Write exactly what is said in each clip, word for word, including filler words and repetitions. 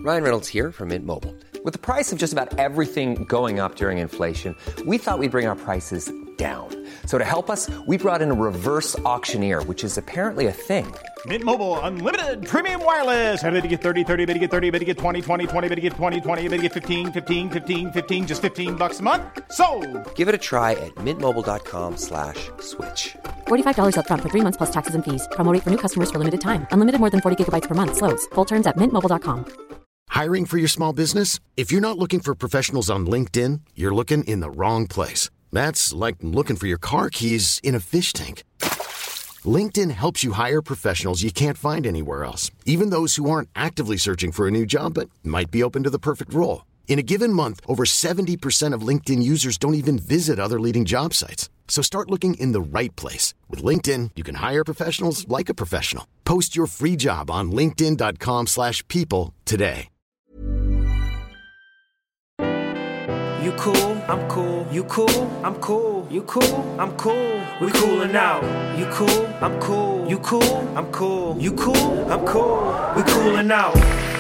Ryan Reynolds here from Mint Mobile. With the price of just about everything going up during inflation, we thought we'd bring our prices down. So to help us, we brought in a reverse auctioneer, which is apparently a thing. Mint Mobile Unlimited Premium Wireless. How to get thirty, thirty, how to get thirty, how to get twenty, twenty, twenty, how to get twenty, twenty, how to get fifteen, fifteen, fifteen, fifteen, just fifteen bucks a month? Sold! Give it a try at mintmobile.com slash switch. forty-five dollars up front for three months plus taxes and fees. Promo rate for new customers for limited time. Unlimited more than forty gigabytes per month. Slows full terms at mint mobile dot com. Hiring for your small business? If you're not looking for professionals on LinkedIn, you're looking in the wrong place. That's like looking for your car keys in a fish tank. LinkedIn helps you hire professionals you can't find anywhere else, even those who aren't actively searching for a new job but might be open to the perfect role. In a given month, over seventy percent of LinkedIn users don't even visit other leading job sites. So start looking in the right place. With LinkedIn, you can hire professionals like a professional. Post your free job on linkedin.com slash people today. You cool, I'm cool. You cool, I'm cool. You cool, I'm cool. We coolin' out. You cool, I'm cool. You cool, I'm cool. You cool, I'm cool. We coolin' out.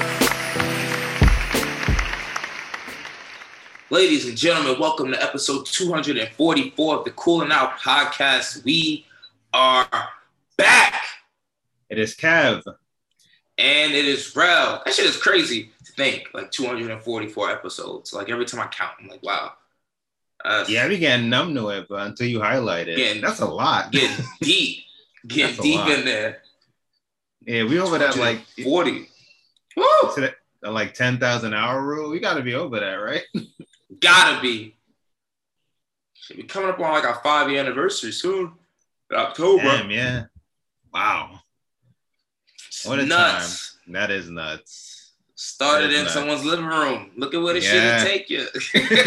Ladies and gentlemen, welcome to episode two hundred forty-four of the Coolin' Out podcast. We are back. It is Kev. And it is Rel. That shit is crazy to think, like two hundred forty-four episodes. Like every time I count, I'm like, wow. Uh, yeah, we getting numb to it, but until you highlight it, getting, that's a lot. Getting deep. Getting deep lot. in there. Yeah, we over that like forty. Woo! That, like ten thousand hour rule. We got to be over that, right? Gotta be. Should be coming up on like our five year anniversary soon. In October. Damn, yeah. Wow. What a nuts. time. That is nuts. Started is in nuts. someone's living room. Look at where the yeah. shit will take you.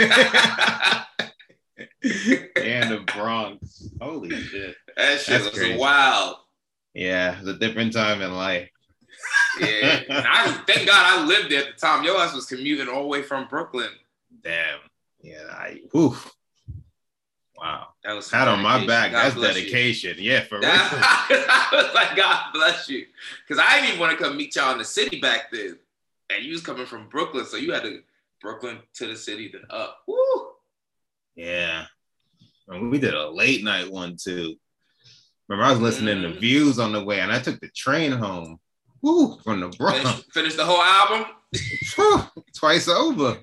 And the Bronx. Holy shit. That shit That's was crazy. Wild. Yeah, it's a different time in life. Yeah. I, thank God I lived there at the time. Your ass was commuting all the way from Brooklyn. Damn. Yeah. I, whew. Wow. That was Hat on my back. God That's bless dedication. You. Yeah, for real. I was like, God bless you. Because I didn't even want to come meet y'all in the city back then. And you was coming from Brooklyn, so you had to Brooklyn to the city, then up. Woo! Yeah. And we did a late night one too. Remember, I was listening mm. to Views on the way, and I took the train home. Woo, from the Bronx. Finish, finish the whole album? Twice over.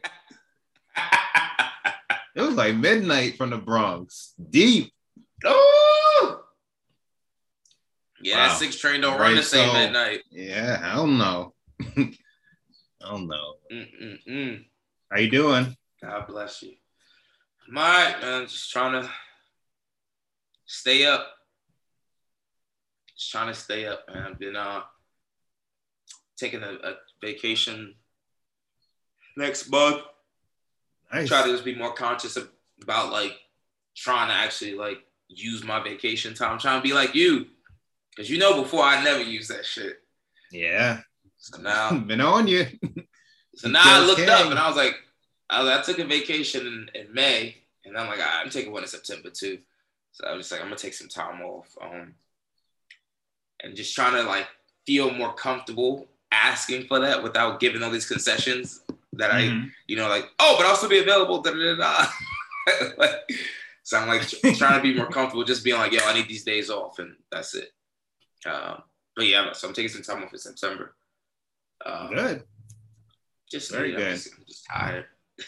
It was like midnight from the Bronx. Deep. Oh! Yeah, wow. That six train don't right, run the same so, at night. Yeah, I don't know. I don't know. Mm-mm-mm. How you doing? God bless you. I'm all right, man. Just trying to stay up. Just trying to stay up, man. I've been uh, taking a, a vacation next month. Nice. Try to just be more conscious of, about like trying to actually like use my vacation time. I'm trying to be like you, because you know before I never used that shit. Yeah. So now been on you. So now I looked up and I was like, I, was, I took a vacation in, in May, and I'm like, right, I'm taking one in September too. So I was just like, I'm gonna take some time off, um, and just trying to like feel more comfortable asking for that without giving all these concessions that mm-hmm. I, you know, like, oh, but I'll still be available. Da, da, da. Like, so I'm like trying to be more comfortable, just being like, yo, I need these days off, and that's it. Um, but yeah, so I'm taking some time off in September. Um, Good. Just very you know, good. Just, I'm just tired.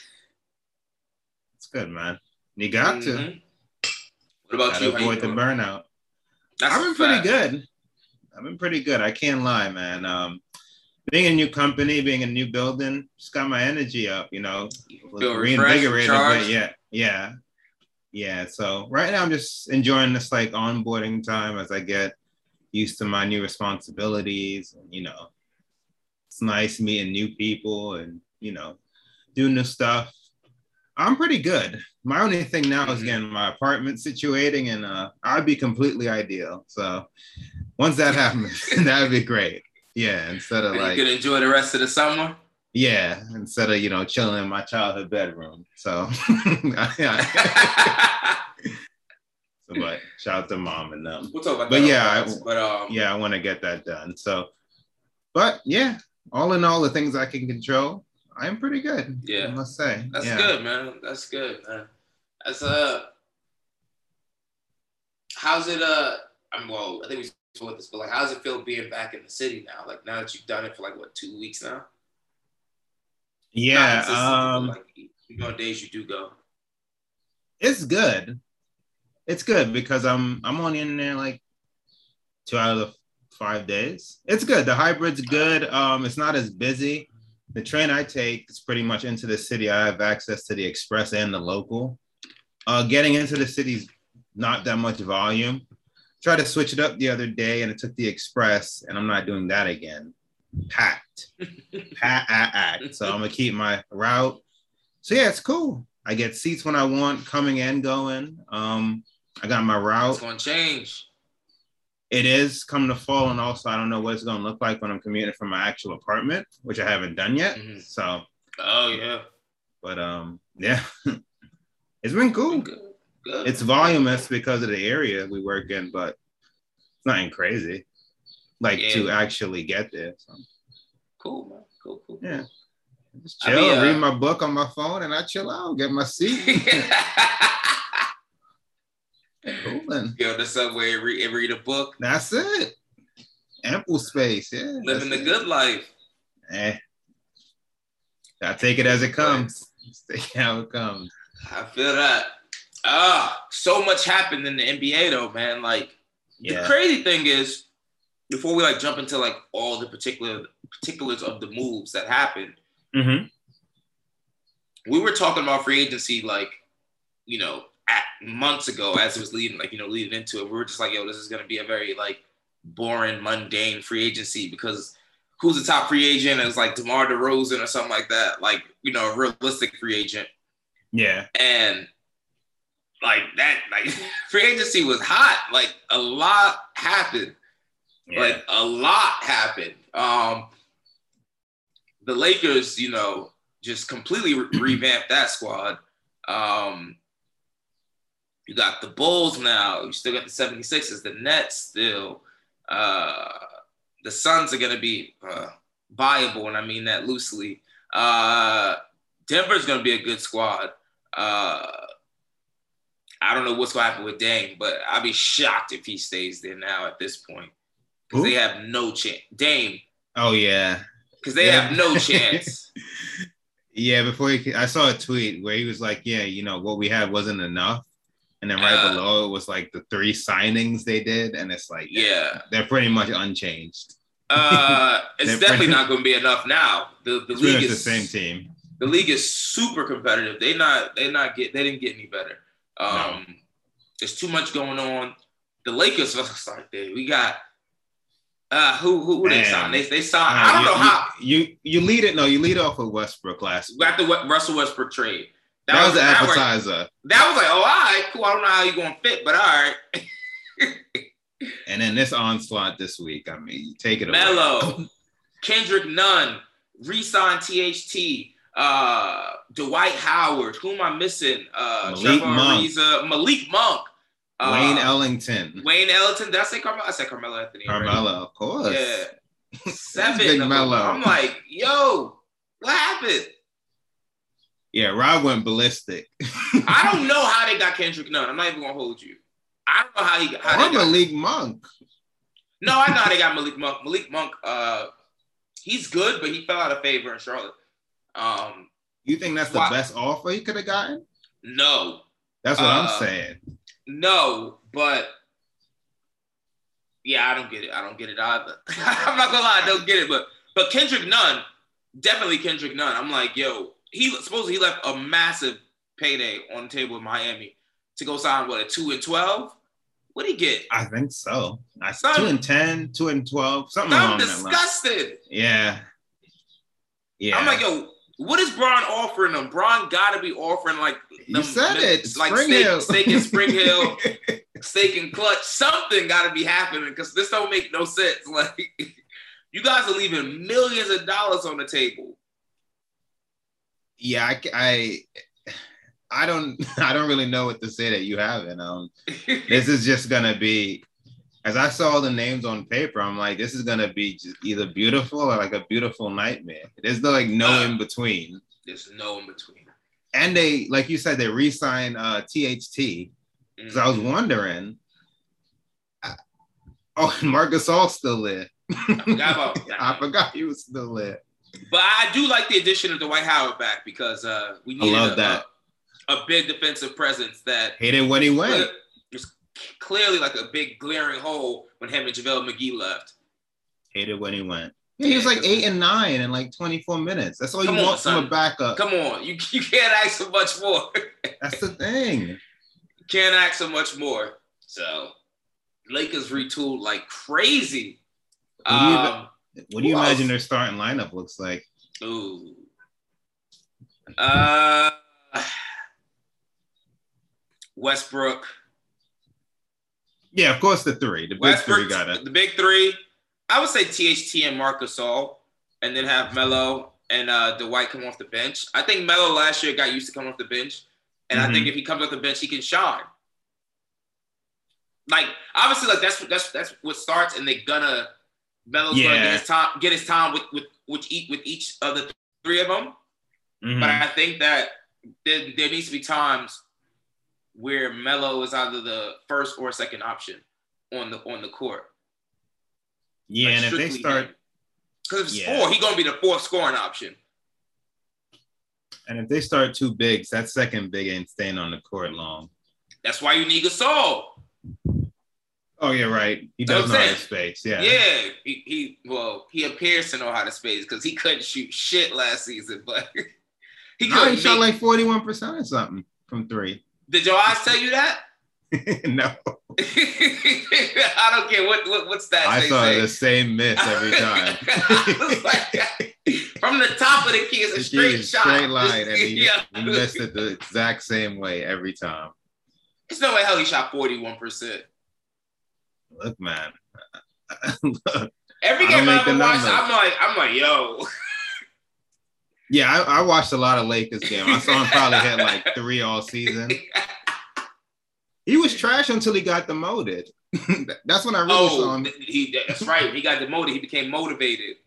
It's good, man. You got mm-hmm. to. What about Gotta you? How avoid you the doing? burnout. That's I've been pretty good. I've been pretty good. I can't lie, man. Um, being a new company, being a new building, just got my energy up, you know. Feel reinvigorated a refreshed, bit. Yeah, yeah, yeah. So right now I'm just enjoying this like onboarding time as I get used to my new responsibilities. And, you know, it's nice meeting new people and, you know, doing new stuff. I'm pretty good. My only thing now is getting my apartment situating, and uh, I'd be completely ideal. So once that happens, that'd be great. Yeah, instead of and like you could enjoy the rest of the summer. Yeah, instead of you know chilling in my childhood bedroom. So, so but shout out to mom and them. We'll talk about but that. Yeah, I, but um, yeah, I want to get that done. So, but yeah, all in all, the things I can control, I'm pretty good. Yeah, I must say. That's yeah. good, man. That's good, man. That's uh, how's it? Uh, I'm well. I think we spoke about this, but like, how's it feel being back in the city now? Like now that you've done it for like what two weeks now? Yeah. Um, like, you know, days you do go. It's good. It's good because I'm I'm only in there like two out of the five days. It's good. The hybrid's good. Um, it's not as busy. The train I take is pretty much into the city. I have access to the express and the local. Uh, getting into the city's not that much volume. Tried to switch it up the other day and it took the express and I'm not doing that again. Packed. Packed. So I'm gonna keep my route. So yeah, it's cool. I get seats when I want, coming and going. Um, I got my route. It's gonna change. It is coming to fall, and also I don't know what it's gonna look like when I'm commuting from my actual apartment, which I haven't done yet. Mm-hmm. So. Oh yeah. But um, yeah, it's been cool. Good. Good. It's voluminous because of the area we work in, but it's nothing crazy. Like yeah. to actually get there. So. Cool, man. Cool, cool. Yeah. Just chill, I mean, uh, read my book on my phone, and I chill out, get my seat. Cool. Go to the subway and read, and read a book. That's it. Ample space, yeah. Living the good life. Eh. I take it as it comes. Take it how it comes. I feel that. Ah, so much happened in the N B A though, man. Like yeah. the crazy thing is, before we like jump into like all the particular particulars of the moves that happened, mm-hmm. we were talking about free agency like, you know, at months ago as it was leading, like, you know, leading into it. We were just like, yo, this is gonna be a very like boring, mundane free agency because who's the top free agent? It was like DeMar DeRozan or something like that, like, you know, a realistic free agent. Yeah. And like that, like free agency was hot. Like a lot happened. Yeah. Like a lot happened. Um, the Lakers, you know, just completely re- revamped that squad. Um, you got the Bulls now. You still got the seventy-sixers, the Nets still. Uh, the Suns are going to be uh, viable, and I mean that loosely. Uh, Denver's going to be a good squad. Uh, I don't know what's going to happen with Dame, but I'll be shocked if he stays there now at this point. Because they have no chance. Dame. Oh, yeah. Because they yeah. have no chance. Yeah, before he, I saw a tweet where he was like, yeah, you know, what we had wasn't enough. And then right uh, below it was like the three signings they did. And it's like, yeah, they're pretty much unchanged. Uh, it's definitely not going to be enough now. The the league is the same team. The league is super competitive. They not they not get they didn't get any better. Um, no. There's too much going on. The Lakers, let's start there. We got uh who who, who they signed? They they signed. Uh, I don't you, know how you you lead it. No, you lead off with Westbrook last. We got the Russell Westbrook trade. That, that was the appetizer. That, that was like, oh, all right, cool. I don't know how you're gonna fit, but all right. And then this onslaught this week, I mean, take it Melo, away. Kendrick Nunn, re-signed T H T, uh, Dwight Howard. Who am I missing? Uh, Malik Trevor Monk. Ariza, Malik Monk. Uh, Wayne Ellington. Wayne Ellington. Did I say Carmelo? I said Carmelo Anthony. Carmelo, already. of course. Yeah. Seven. Big of Melo. I'm like, yo, what happened? Yeah, Rob went ballistic. I don't know how they got Kendrick Nunn. I'm not even gonna hold you. I don't know how he got. How or they got Malik Monk. No, I know how they got Malik Monk. Malik Monk, uh, he's good, but he fell out of favor in Charlotte. Um, you think that's the why, best offer he could have gotten? No. That's what uh, I'm saying. No, but yeah, I don't get it. I don't get it either. I'm not gonna lie, I don't get it. But but Kendrick Nunn, definitely Kendrick Nunn. I'm like, yo, he supposedly he left a massive payday on the table in Miami to go sign what a two and twelve. What'd he get? I think so. I Some, two and ten, two and twelve, something I'm along disgusted. That line. Yeah. Yeah. I'm like, yo, what is Bron offering them? Bron gotta be offering like you said them, it. Like Spring steak, Hill. steak and Spring Hill, steak and clutch. Something gotta be happening because this don't make no sense. Like, you guys are leaving millions of dollars on the table. Yeah, I, I I don't I don't really know what to say that you haven't. Um, this is just gonna be as I saw the names on paper, I'm like, this is gonna be just either beautiful or like a beautiful nightmare. There's no like no uh, in between. There's no in between. And they, like you said, they re-signed uh, T H T because mm-hmm. I was wondering. Uh, oh, Marc Gasol's still there. I forgot about that. I forgot he was still there. But I do like the addition of Dwight Howard back because uh, we needed I love a, that. A, a big defensive presence that hated when he went. Was clearly like a big glaring hole when him and JaVale McGee left. Hated when he went. Yeah, he was like eight and nine in like twenty-four minutes. That's all you Come want on, from a backup. Come on, you you can't ask for much more. That's the thing. You can't ask for much more. So Lakers retooled like crazy. What do you, um, what do you imagine else? Their starting lineup looks like? Ooh. Uh, Westbrook. Yeah, of course the three. The big Westbrook, three got it. The big three. I would say T H T and Marc Gasol, and then have Melo and uh, Dwight come off the bench. I think Melo last year got used to coming off the bench, and mm-hmm. I think if he comes off the bench, he can shine. Like obviously, like that's that's that's what starts, and they're gonna Melo's yeah. gonna get his time, get his time with with with each with each of the three of them. Mm-hmm. But I think that there, there needs to be times where Melo is either the first or second option on the on the court. Yeah, like and if they start, because if it's yeah. four, he's gonna be the fourth scoring option. And if they start two bigs, that second big ain't staying on the court long. That's why you need Gasol. Oh, yeah, right. He does know how to space. Yeah, yeah. He, he well, he appears to know how to space because he couldn't shoot shit last season, but he no, he shot like forty-one percent or something from three. Did your eyes tell you that? No. I don't care what, what what's that. I saw say. The same miss every time. Like, from the top of the key, it's a straight shot. Straight line, and he, yeah. he missed it the exact same way every time. There's no way hell he shot forty-one percent. Look, man. Look, every game I ever watched, I'm like, I'm like, yo. Yeah, I, I watched a lot of Lakers games. I saw him probably hit like three all season. He was trash until he got demoted. That's when I really oh, saw him. He, that's right. He got demoted. He became motivated.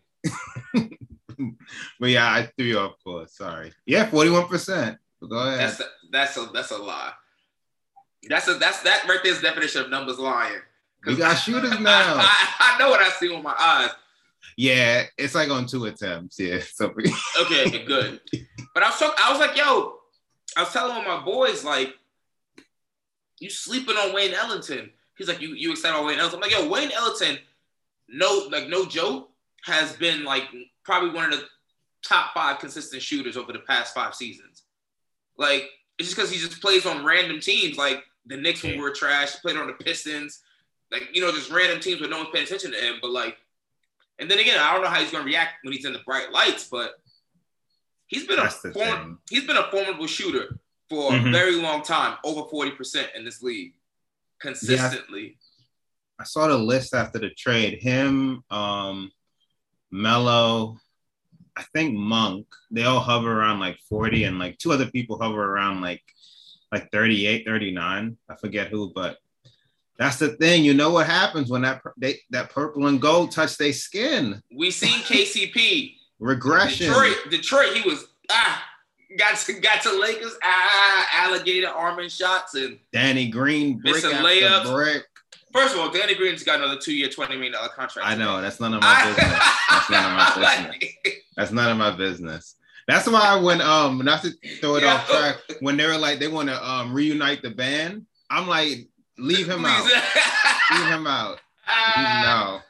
But yeah, I threw you off course. Sorry. Yeah, forty-one percent. Go ahead. That's a, that's a that's a lie. That's a that's that right there's the definition of numbers lying. We got shooters now. I, I, I know what I see with my eyes. Yeah, it's like on two attempts. Yeah. So okay, good. But I was talking, I was like, yo, I was telling my boys, like, you sleeping on Wayne Ellington. He's like, you you excited about Wayne Ellington? I'm like, yo, Wayne Ellington, no, like no joke, has been like probably one of the top five consistent shooters over the past five seasons. Like, it's just because he just plays on random teams. Like the Knicks when we were trash, played on the Pistons. Like, you know, just random teams where no one's paying attention to him. But like, and then again, I don't know how he's gonna react when he's in the bright lights, but he's been That's a form, he's been a formidable shooter for mm-hmm. a very long time, over forty percent in this league, consistently. Yeah, I saw the list after the trade. Him, um, Melo, I think Monk, they all hover around like forty, and like two other people hover around like like thirty-eight, thirty-nine. I forget who, but that's the thing. You know what happens when that they, that purple and gold touch their skin. We seen K C P. Regression. Detroit, Detroit, he was, ah, got to, got to Lakers, ah, alligator arming shots. And Danny Green, brick after layups. brick. First of all, Danny Green's got another two-year, twenty million dollars contract. I know. That's none of my business. That's none of my business. That's none of my business. That's why when, um, not to throw it yeah. off track, when they were like, they want to um reunite the band, I'm like, leave him out. Leave him out. Leave him out.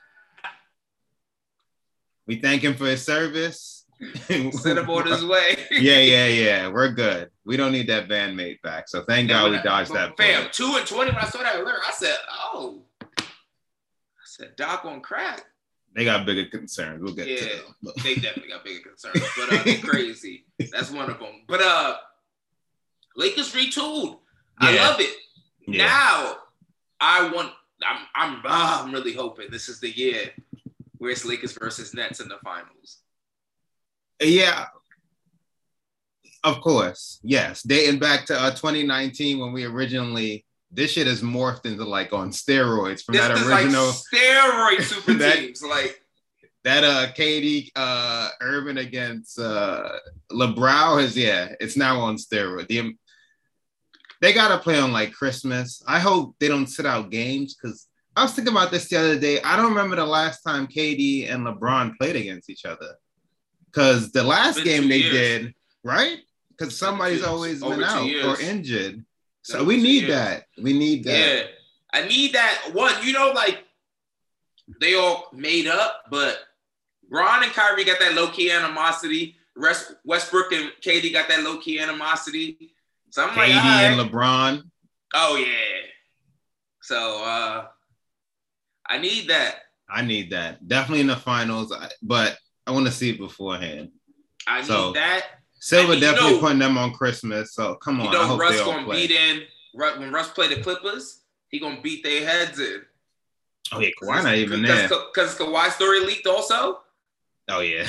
We thank him for his service. Send him on his way. yeah, yeah, yeah. We're good. We don't need that bandmate back. So thank yeah, God we dodged that. Fam, two and twenty. When I saw that alert, I said, "Oh," I said, "Doc on crack." They got bigger concerns. We'll get yeah, to them. They definitely got bigger concerns. But uh, they're crazy. That's one of them. But uh, Lakers retooled. Yeah. I love it. Yeah. Now I want. I'm. I'm. Oh, I'm really hoping this is the year where it's Lakers versus Nets in the finals. Yeah, of course. Yes. Dating back to uh, twenty nineteen when we originally this shit is morphed into like on steroids from this that is original like steroid super that, teams. Like that uh K D uh Irving against uh LeBron is yeah, it's now on steroid. The, they gotta play on like Christmas. I hope they don't sit out games because I was thinking about this the other day. I don't remember the last time K D and LeBron played against each other. Because the last game they years. did, right? Because somebody's always been out years. or injured. So we need years. that. We need that. Yeah. I need that. One, you know, like, they all made up, but Bron and Kyrie got that low-key animosity. Westbrook and K D got that low-key animosity. So I'm K D like, and right. LeBron. Oh, yeah. So, uh, I need that. I need that. Definitely in the finals, but I want to see it beforehand. I so, need that. Silver and, definitely know, putting them on Christmas. So come on, you know, I hope Russ they all gonna play. beat in when Russ play the Clippers. He gonna beat their heads in. Oh yeah, Kawhi not even there. Because Kawhi's story leaked also. Oh yeah,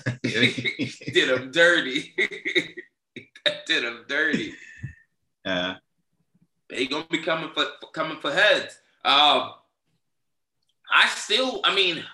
did him dirty. did him dirty. Yeah, he gonna be coming for coming for heads. Um, I still, I mean,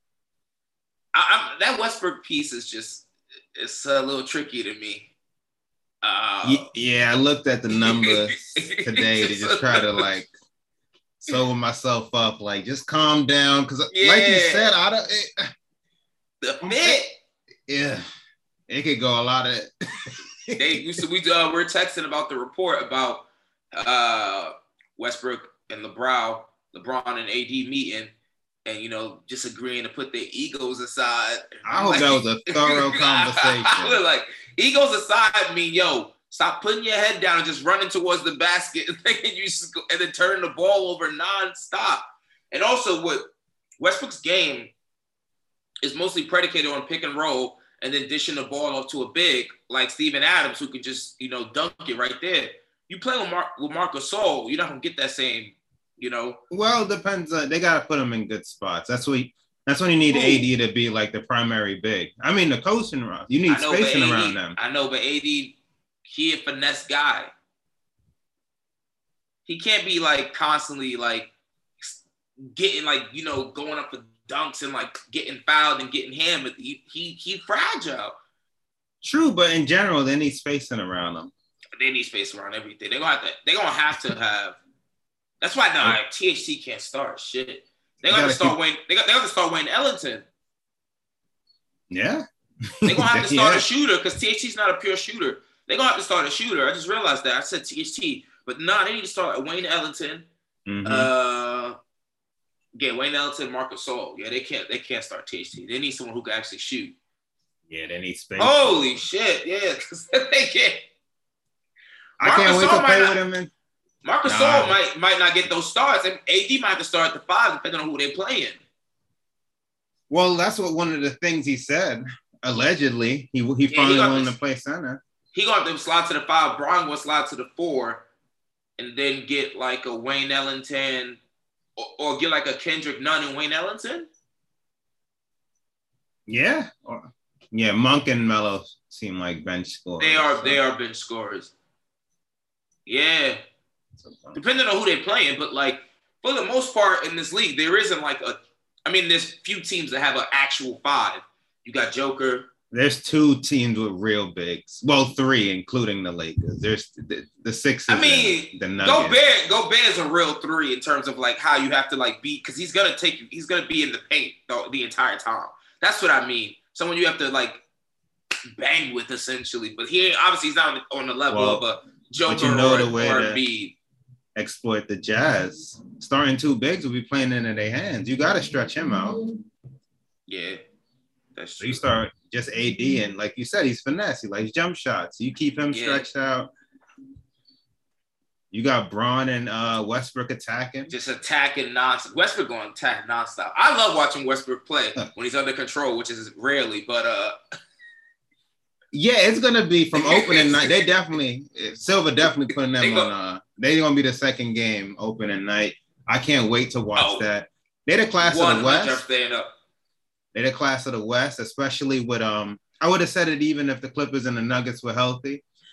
I, I'm, that Westbrook piece is just, it's a little tricky to me. Uh, yeah, I looked at the numbers today to just try to like sober myself up, like just calm down, because yeah. like you said, I don't. It, the fit, yeah, it could go a lot of. they used to we uh, we're texting about the report about uh, Westbrook and LeBron, LeBron and A D meeting. And, you know, just agreeing to put their egos aside. I hope like, that was a thorough conversation. I, I, I like, egos aside mean, yo, stop putting your head down and just running towards the basket and thinking you just go, and then turning the ball over nonstop. And also, what Westbrook's game is mostly predicated on pick and roll and then dishing the ball off to a big like Steven Adams who could just, you know, dunk it right there. You play with, Mar- with Marc Gasol, you're not going to get that same. You know, well, it depends. On, they got to put him in good spots. That's what. He, that's when you need Ooh. A D to be like the primary big. I mean, the coaching around. You need know, spacing A D, around them. I know, but A D, he a finesse guy. He can't be like constantly like getting like you know going up for dunks and like getting fouled and getting hammered. He he he fragile. True, but in general, they need spacing around them. They need space around everything. They're gonna have to. They're gonna have to have. That's why nah, T H T can't start shit. They're gonna have to start keep... Wayne. They got. They have to start Wayne Ellington. Yeah. They're gonna have to start yeah. a shooter because T H T's not a pure shooter. They're gonna have to start a shooter. I just realized that. I said T H T, but nah, they need to start Wayne Ellington. Mm-hmm. Uh, yeah, Wayne Ellington, Marc Gasol. Yeah, they can't. They can't start T H T. They need someone who can actually shoot. Yeah, they need space. Holy shit! Yeah, because they can't. I Marc can't Gasol wait to play not, with him. In- Marc Gasol nah. might might not get those starts, and A D might have to start at the five depending on who they're playing. Well, that's what one of the things he said. Allegedly, he he yeah, finally willing to play center. He gonna have to slide to the five. Bron will slide to the four, and then get like a Wayne Ellington, or, or get like a Kendrick Nunn and Wayne Ellington. Yeah, or, yeah. Monk and Melo seem like bench scorers. They are. So. They are bench scorers. Yeah. Depending on who they're playing, but like for the most part in this league, there isn't like a. I mean, there's few teams that have an actual five. You got Joker. There's two teams with real bigs. Well, three, including the Lakers. There's the, the Sixers. I mean, the Gobert. Gobert's a real three in terms of like how you have to like beat because he's gonna take you. He's gonna be in the paint the, the entire time. That's what I mean. Someone you have to like bang with essentially. But he obviously he's not on the level well, of a Joker you know or, the way or to Embiid. Exploit the Jazz. Starting two bigs will be playing into their hands. You got to stretch him out. Yeah, that's true. So you start just A D, and like you said, he's finesse. He likes jump shots. You keep him yeah. stretched out. You got Bron and uh, Westbrook attacking. Just attacking nonstop. Westbrook going to attack nonstop. I love watching Westbrook play when he's under control, which is rarely, but uh. Yeah, it's gonna be from opening night. They definitely Silver definitely putting them on. Uh, they're gonna be the second game opening night. I can't wait to watch oh, that. They're the class of the West. They're the class of the West, especially with um. I would have said it even if the Clippers and the Nuggets were healthy.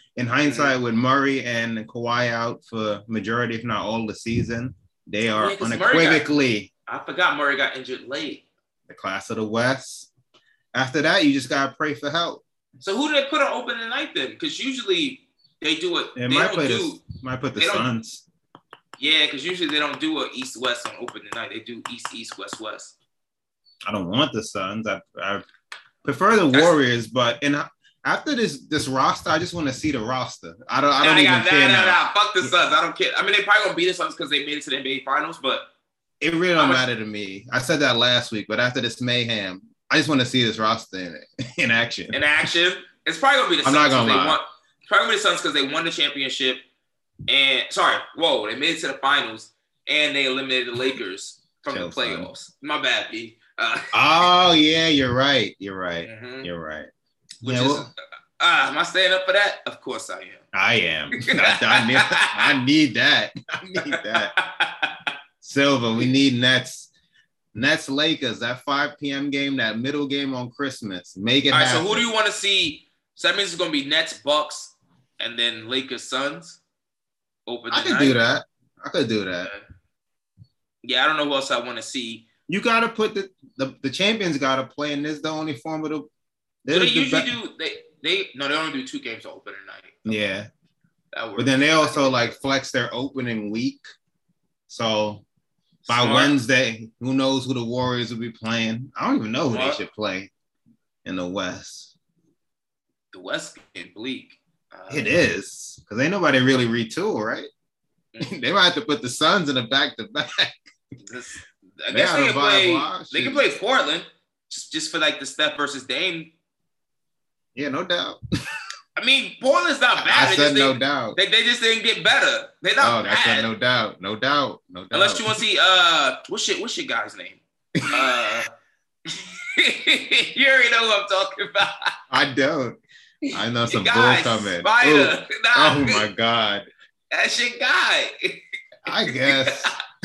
in hindsight, mm-hmm. with Murray and Kawhi out for majority, if not all, the season, they are yeah, unequivocally. Got, I forgot Murray got injured late. The class of the West. After that, you just gotta pray for help. So who do they put on opening night then? Because usually they do it. They, they might don't play do. The, might put the Suns. Yeah, because usually they don't do a East West on opening night. They do East East West West. I don't want the Suns. I, I prefer the Warriors, but in after this this roster, I just want to see the roster. I don't. I don't nah, even nah, care nah, now. Nah, fuck the Suns. I don't care. I mean, they probably gonna beat the Suns because they made it to the N B A Finals, but it really don't matter to me. I said that last week, but after this mayhem, I just want to see this roster in in action. In action, it's probably gonna be the Suns. I'm not gonna lie. They won, it's probably gonna be the Suns because they won the championship. And sorry, whoa, they made it to the finals and they eliminated the Lakers from Chill, the playoffs. Son. My bad, B. Uh, oh yeah, you're right. You're right. Mm-hmm. You're right. Which yeah, is, well, uh, am I staying up for that? Of course I am. I am. I, I, need, I need that. I need that. Silver, we need Nets. Nets Lakers, that five p.m. game, that middle game on Christmas. Make it All right, happen. So who do you want to see? So that means it's going to be Nets, Bucks, and then Lakers, Suns. Open I could night. do that. I could do that. Yeah, I don't know who else I want to see. You got to put the, the the champions got to play, and this is the only form of the. So they usually be- do they they no they only do two games on opening night. Yeah, but then they also like flex their opening week. So by Smart. Wednesday, who knows who the Warriors will be playing? I don't even know who Smart. They should play in the West. The West getting bleak. Uh, it is because ain't nobody really retool, right? They might have to put the Suns in the back to back. I guess they, they can play. Wild. They can play Portland just, just for like the Steph versus Dame. Yeah, no doubt. I mean, Portland's not bad. I they said just no they, doubt. They, they just didn't get better. They're not oh, bad. I said no doubt, no doubt, no doubt. Unless you want to see uh, what's your what's your guy's name? Uh, you already know who I'm talking about. I don't. I know some bull coming. Nah, oh my God. That's your guy. I guess.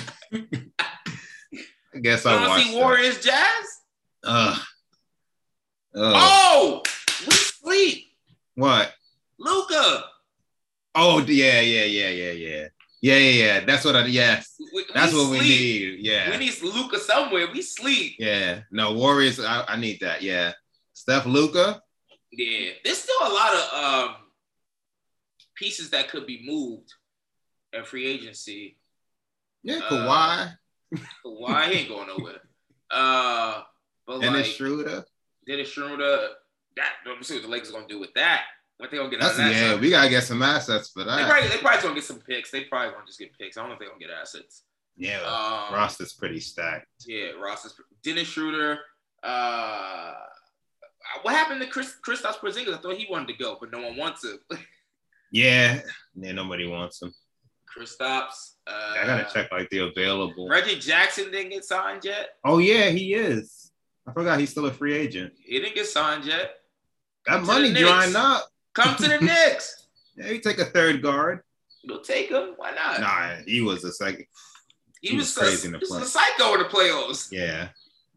I guess I watched see Warriors Jazz? Ugh. Ugh. Oh, we sleep. What? Luka. Oh yeah, yeah, yeah, yeah, yeah. Yeah, yeah, yeah. That's what I yes. We, That's we what sleep. we need. Yeah. We need Luka somewhere. We sleep. Yeah. No, Warriors, I, I need that. Yeah. Steph Luka. Yeah, there's still a lot of um, pieces that could be moved in free agency. Yeah, Kawhi. Uh, Kawhi he ain't going nowhere. Uh, but Dennis like, Schroeder. Dennis Schroeder. That let me see what the Lakers gonna do with that. What they gonna get? That's, out of that? Yeah, side? We gotta get some assets for that. They probably, they probably gonna get some picks. They probably gonna just get picks. I don't know if they gonna get assets. Yeah, um, roster's pretty stacked. Yeah, roster's Dennis Schroeder. Uh. What happened to Chris Kristaps Porzingis? I thought he wanted to go, but no one wants him. yeah, yeah, nobody wants him. Kristaps. Uh, yeah, I gotta check like the available. Reggie Jackson didn't get signed yet. Oh yeah, he is. I forgot he's still a free agent. He didn't get signed yet. That money drying up. Come to the Knicks. Yeah, you take a third guard. You'll take him. Why not? Nah, he was a second. He, he was, was crazy a, in the play. He was a psycho in the playoffs. Yeah.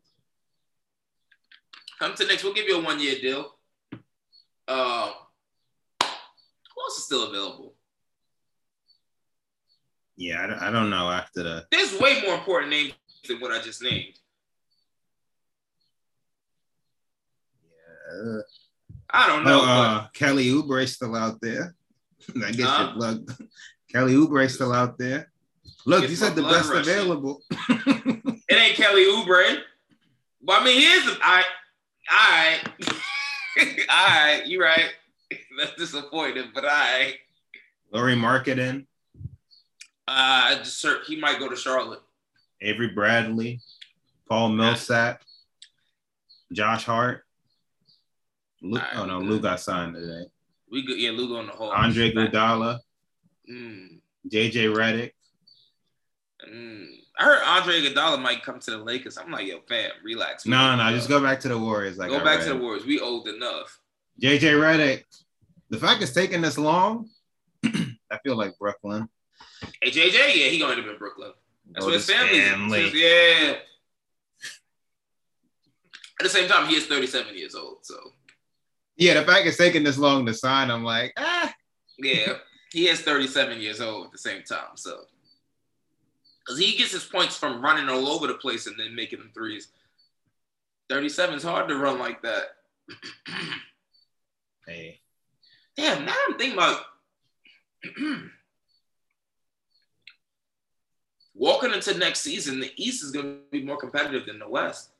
Come to Knicks. We'll give you a one-year deal. Uh, who else is still available? Yeah, I don't, I don't know after the... There's way more important names than what I just named. Yeah. I don't know. Oh, uh, Kelly Oubre still out there. I guess uh, your blood. Kelly Oubre still out there. Look, you said the best rushing. Available. It ain't Kelly Oubre. But I mean, here's the... I, All right. All right. You're right. That's disappointing, but all right. Laurie Marketing. Uh, just, he might go to Charlotte. Avery Bradley. Paul Millsap. Josh Hart. Luke, right, oh, no. Lou got signed today. We good. Yeah, Lou on the whole. Andre Iguodala. Mm. J J Redick. Mm. I heard Andre Iguodala might come to the Lakers. I'm like, yo, fam, relax. No, no, just go back to the Warriors. Like go I back read. to the Warriors. We old enough. J J Redick. The fact it's taking this long, I feel like Brooklyn. Hey, J J, yeah, he gonna end up in Brooklyn. That's oh, where his family family. is. Yeah. At the same time, he is thirty-seven years old, so. Yeah, the fact it's taking this long to sign, I'm like, ah, Yeah, he is thirty-seven years old at the same time. So, because he gets his points from running all over the place and then making them threes. thirty-seven is hard to run like that. Hey. Damn, now I'm thinking about walking into next season, the East is going to be more competitive than the West.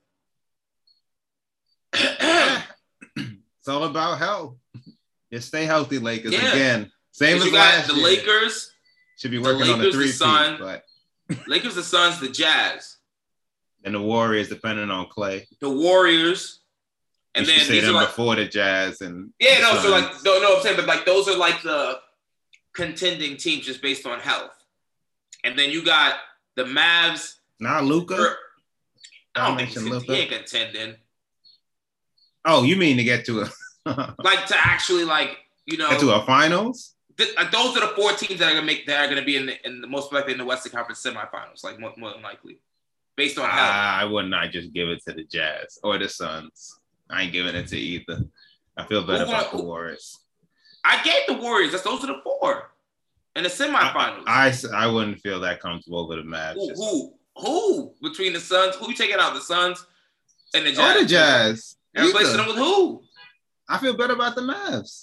It's all about health. Just stay healthy, Lakers. Yeah. Again, same as you got last the year. Lakers. Should be working the on Lakers, a three the Sun, but Lakers, the Suns, the Jazz, and the Warriors, depending on Clay. the Warriors, and you then say these them are like, before the Jazz and yeah, no, Suns. so like, no, no, I'm saying, but like those are like the contending teams just based on health, and then you got the Mavs. Not Luka. I don't think he's Luka. He ain't contending. Oh, you mean to get to a like to actually like you know get to a finals? Th- like those are the four teams that are gonna make that are gonna be in the in the most likely in the Western Conference semifinals, like more, more than likely, based on health. Uh, I would not just give it to the Jazz or the Suns. I ain't giving it to either. I feel better who, about who, the Warriors. I gave the Warriors. That's those are the four in the semifinals. I, I, I wouldn't feel that comfortable with the Mavs. Who, who who between the Suns? Who you taking out? The Suns and the Jazz. Or the Jazz. And replacing them with who? I feel better about the Mavs.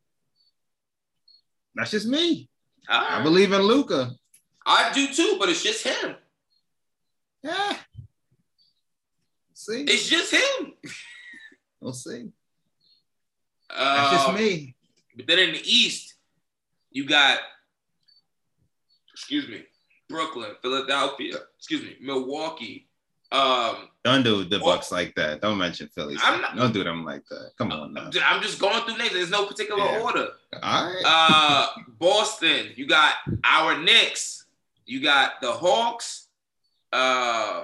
That's just me. Right. I believe in Luka. I do too, but it's just him. Yeah. See? It's just him. We'll see. Uh, That's just me. But then in the East, you got, excuse me, Brooklyn, Philadelphia, excuse me, Milwaukee. Um, Don't do the Bucks like that. Don't mention Philly. Not, Don't do them like that. Come on now. I'm just going through names. There's no particular yeah. order. All right. Uh, Boston. You got our Knicks. You got the Hawks. Uh,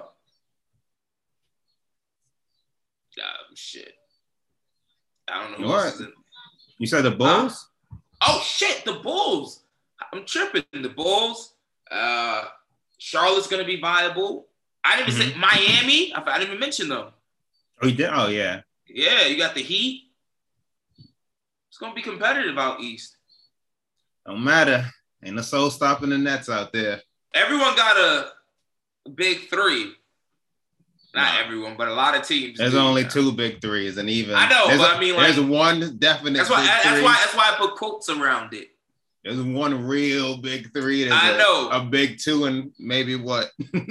um, shit. I don't know. Who else is in. You said the Bulls? Uh, oh shit, the Bulls. I'm tripping. The Bulls. Uh, Charlotte's gonna be viable. I didn't even mm-hmm. say Miami. I didn't even mention them. Oh, you did? Oh, yeah. Yeah, you got the Heat. It's going to be competitive out East. Don't matter. Ain't no soul stopping the Nets out there. Everyone got a big three. Not no. everyone, but a lot of teams. There's only two big threes, and even I know, but a, I mean, like, there's one definite. That's why. Big that's three. why. That's why I put quotes around it. There's one real big three. There's I a, know a big two, and maybe what?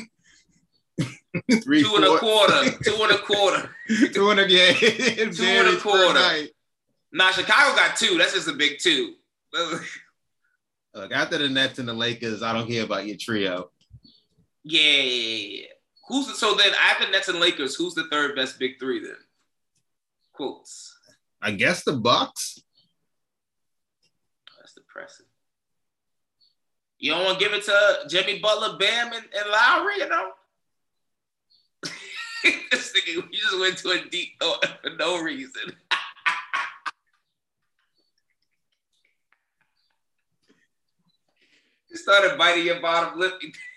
Three, two and a quarter, two and a quarter, two and a yeah, two and a quarter. Nah, Chicago got two. That's just a big two. Look, after the Nets and the Lakers, I don't care about your trio. Yeah, who's the, so then after Nets and Lakers, who's the third best big three then? Quotes. I guess the Bucks. That's depressing. You don't want to give it to Jimmy Butler, Bam, and, and Lowry, you know? This nigga, we just went to a deep thought for no reason. You started biting your bottom lip.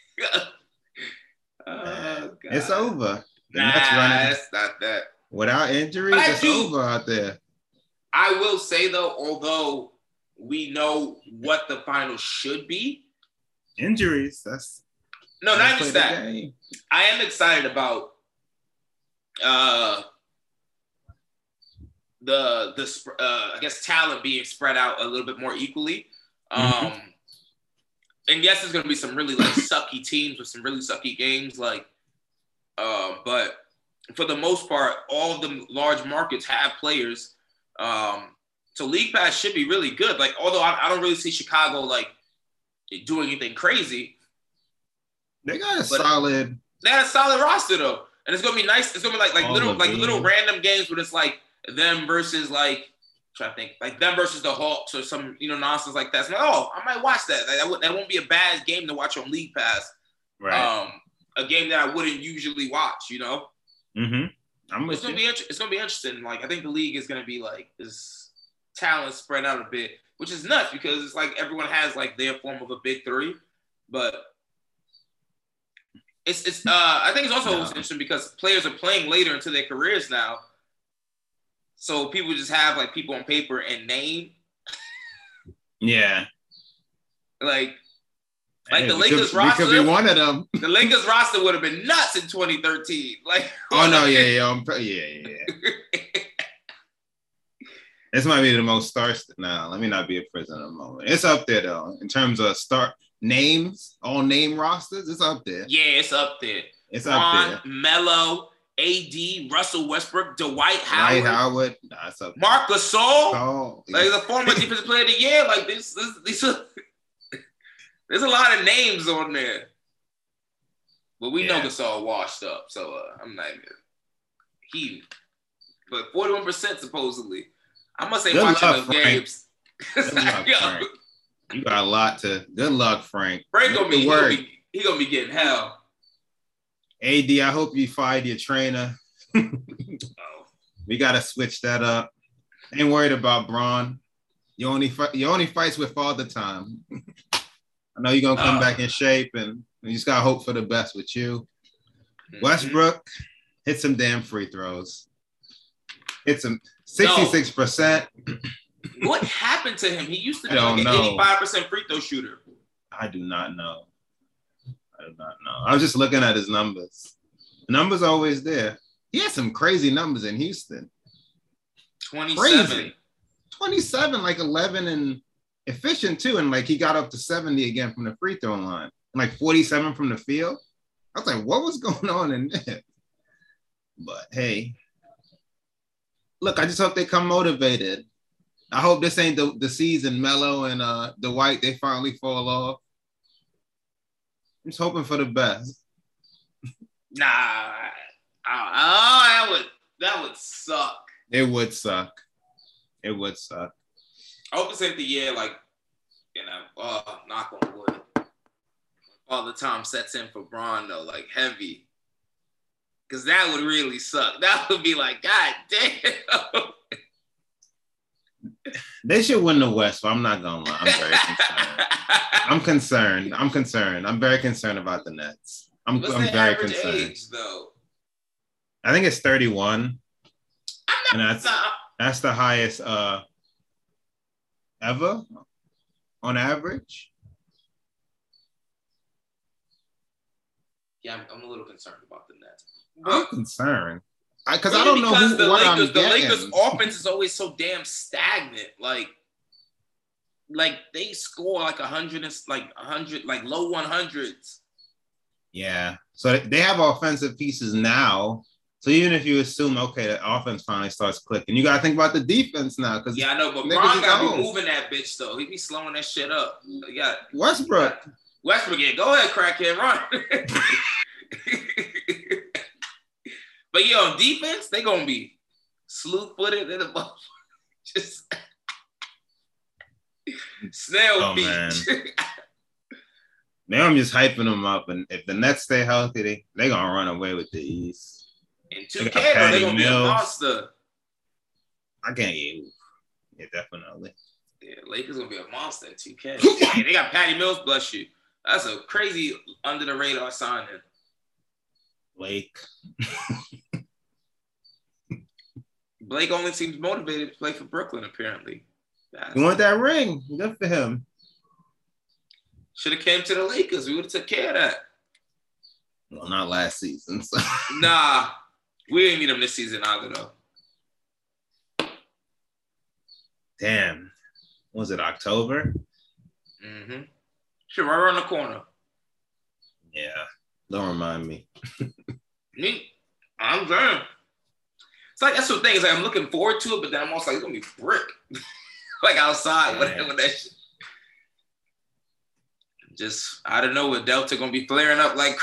Oh, it's over. The nah, Nets running. That's not that. Without injuries, it's do, over out there. I will say, though, although we know what the finals should be. Injuries, that's... No, not just that. I am excited about uh, the the uh, I guess talent being spread out a little bit more equally. Um, mm-hmm. And yes, there's going to be some really like sucky teams with some really sucky games, like. Uh, but for the most part, all of the large markets have players. Um, so League Pass should be really good. Like, although I, I don't really see Chicago like doing anything crazy. They got a solid. They got a solid roster though. And it's gonna be nice. It's gonna be like like little like little random games where it's like them versus like I'm trying to think like them versus the Hawks or some you know nonsense like that. So I'm like, oh, I might watch that. Like, that, would, that won't be a bad game to watch on League Pass. Right. Um, a game that I wouldn't usually watch. You know. Mm-hmm. I'm it's gonna you. be inter- it's gonna be interesting. Like I think the league is gonna be like this talent spread out a bit, which is nuts because it's like everyone has like their form of a big three, but. It's it's. Uh, I think it's also no. interesting because players are playing later into their careers now, so people just have like people on paper and name. Yeah. Like, like hey, the we Lakers could, roster. We could be one of them. The Lakers roster would have been nuts in twenty thirteen. Like, oh no, yeah, yeah, I'm, yeah, yeah. This might be the most stars. Now, let me not be a prisoner of the moment. It's up there though in terms of start names, all name rosters. It's up there. Yeah, it's up there. It's Ron, up there. Melo, A D, Russell Westbrook, Dwight Howard, Dwight Howard, that's up there. Marc Gasol, Gasol. like the former defensive player of the year. Like this, this, these are, there's a lot of names on there. But we Yeah. know Gasol washed up, so uh, I'm not even he. But forty-one percent supposedly. I must say, Good watching luck, those Frank. games. Good luck, Frank. You got a lot to. Good luck, Frank. Frank gonna be, he gonna work. be he gonna be getting hell. A D, I hope you fired your trainer. Oh. We gotta switch that up. Ain't worried about Braun. You only fight. You only fights with Father Time. I know you're gonna come Oh. back in shape, and you just gotta hope for the best with you. Mm-hmm. Westbrook, hit some damn free throws. Hit some sixty-six percent. What happened to him? He used to be I don't like an know. eighty-five percent free throw shooter. I do not know. I do not know. I was just looking at his numbers. The numbers are always there. He had some crazy numbers in Houston. twenty-seven. Crazy. twenty-seven, like eleven and efficient too. And like he got up to seventy again from the free throw line. And like forty-seven from the field. I was like, what was going on in there? But hey. Look, I just hope they come motivated. I hope this ain't the, the season Melo and uh, Dwight, they finally fall off. I'm just hoping for the best. Nah. Oh, that would that would suck. It would suck. It would suck. I hope it's at the year, like, you know, uh, knock on wood. All the time sets in for Braun, though, like heavy. Because that would really suck. That would be like, God damn. They should win the West, but I'm not going to lie. I'm very concerned. I'm concerned. I'm concerned. I'm very concerned about the Nets. I'm, What's I'm their very average concerned. age, though? I think it's thirty-one. I'm And not, that's, nah, that's the highest uh, ever on average. yeah, I'm, I'm a little concerned about the Nets. I'm concerned. Because I, Really don't know because who, the what Lakers, I'm the getting. Lakers' offense is always so damn stagnant. Like, like they score like a hundred and like a hundred, like low one hundreds. Yeah. So they have offensive pieces now. So even if you assume, okay, the offense finally starts clicking, you got to think about the defense now. Because Yeah, I know, but niggas Bron is got to old. be moving that bitch though. He be slowing that shit up. Yeah, Westbrook. Westbrook, yeah, go ahead, crackhead, run. But yeah, on defense, they gonna be slew-footed in the just snail Oh, feet. man. Now I'm just hyping them up, and if the Nets stay healthy, they they gonna run away with the East. In They two got K, though, Patty they gonna be a Mills. monster. I can't get. Yeah, definitely. Yeah, Lakers gonna be a monster at two K. Hey, they got Patty Mills, bless you. That's a crazy under the radar signing. Blake. Blake only seems motivated to play for Brooklyn, apparently. You want that ring? Good for him. Should have came to the Lakers. We would have took care of that. Well, not last season. So. Nah, we didn't need him this season either, though. Damn. Was it October? Mm-hmm. Sure, right around the corner. Yeah. Don't remind me. Me, I'm done. It's like that's the thing. Is like I'm looking forward to it, but then I'm also like it's gonna be brick, like outside. Yeah. When that shit. Just I don't know what Delta gonna be flaring up like.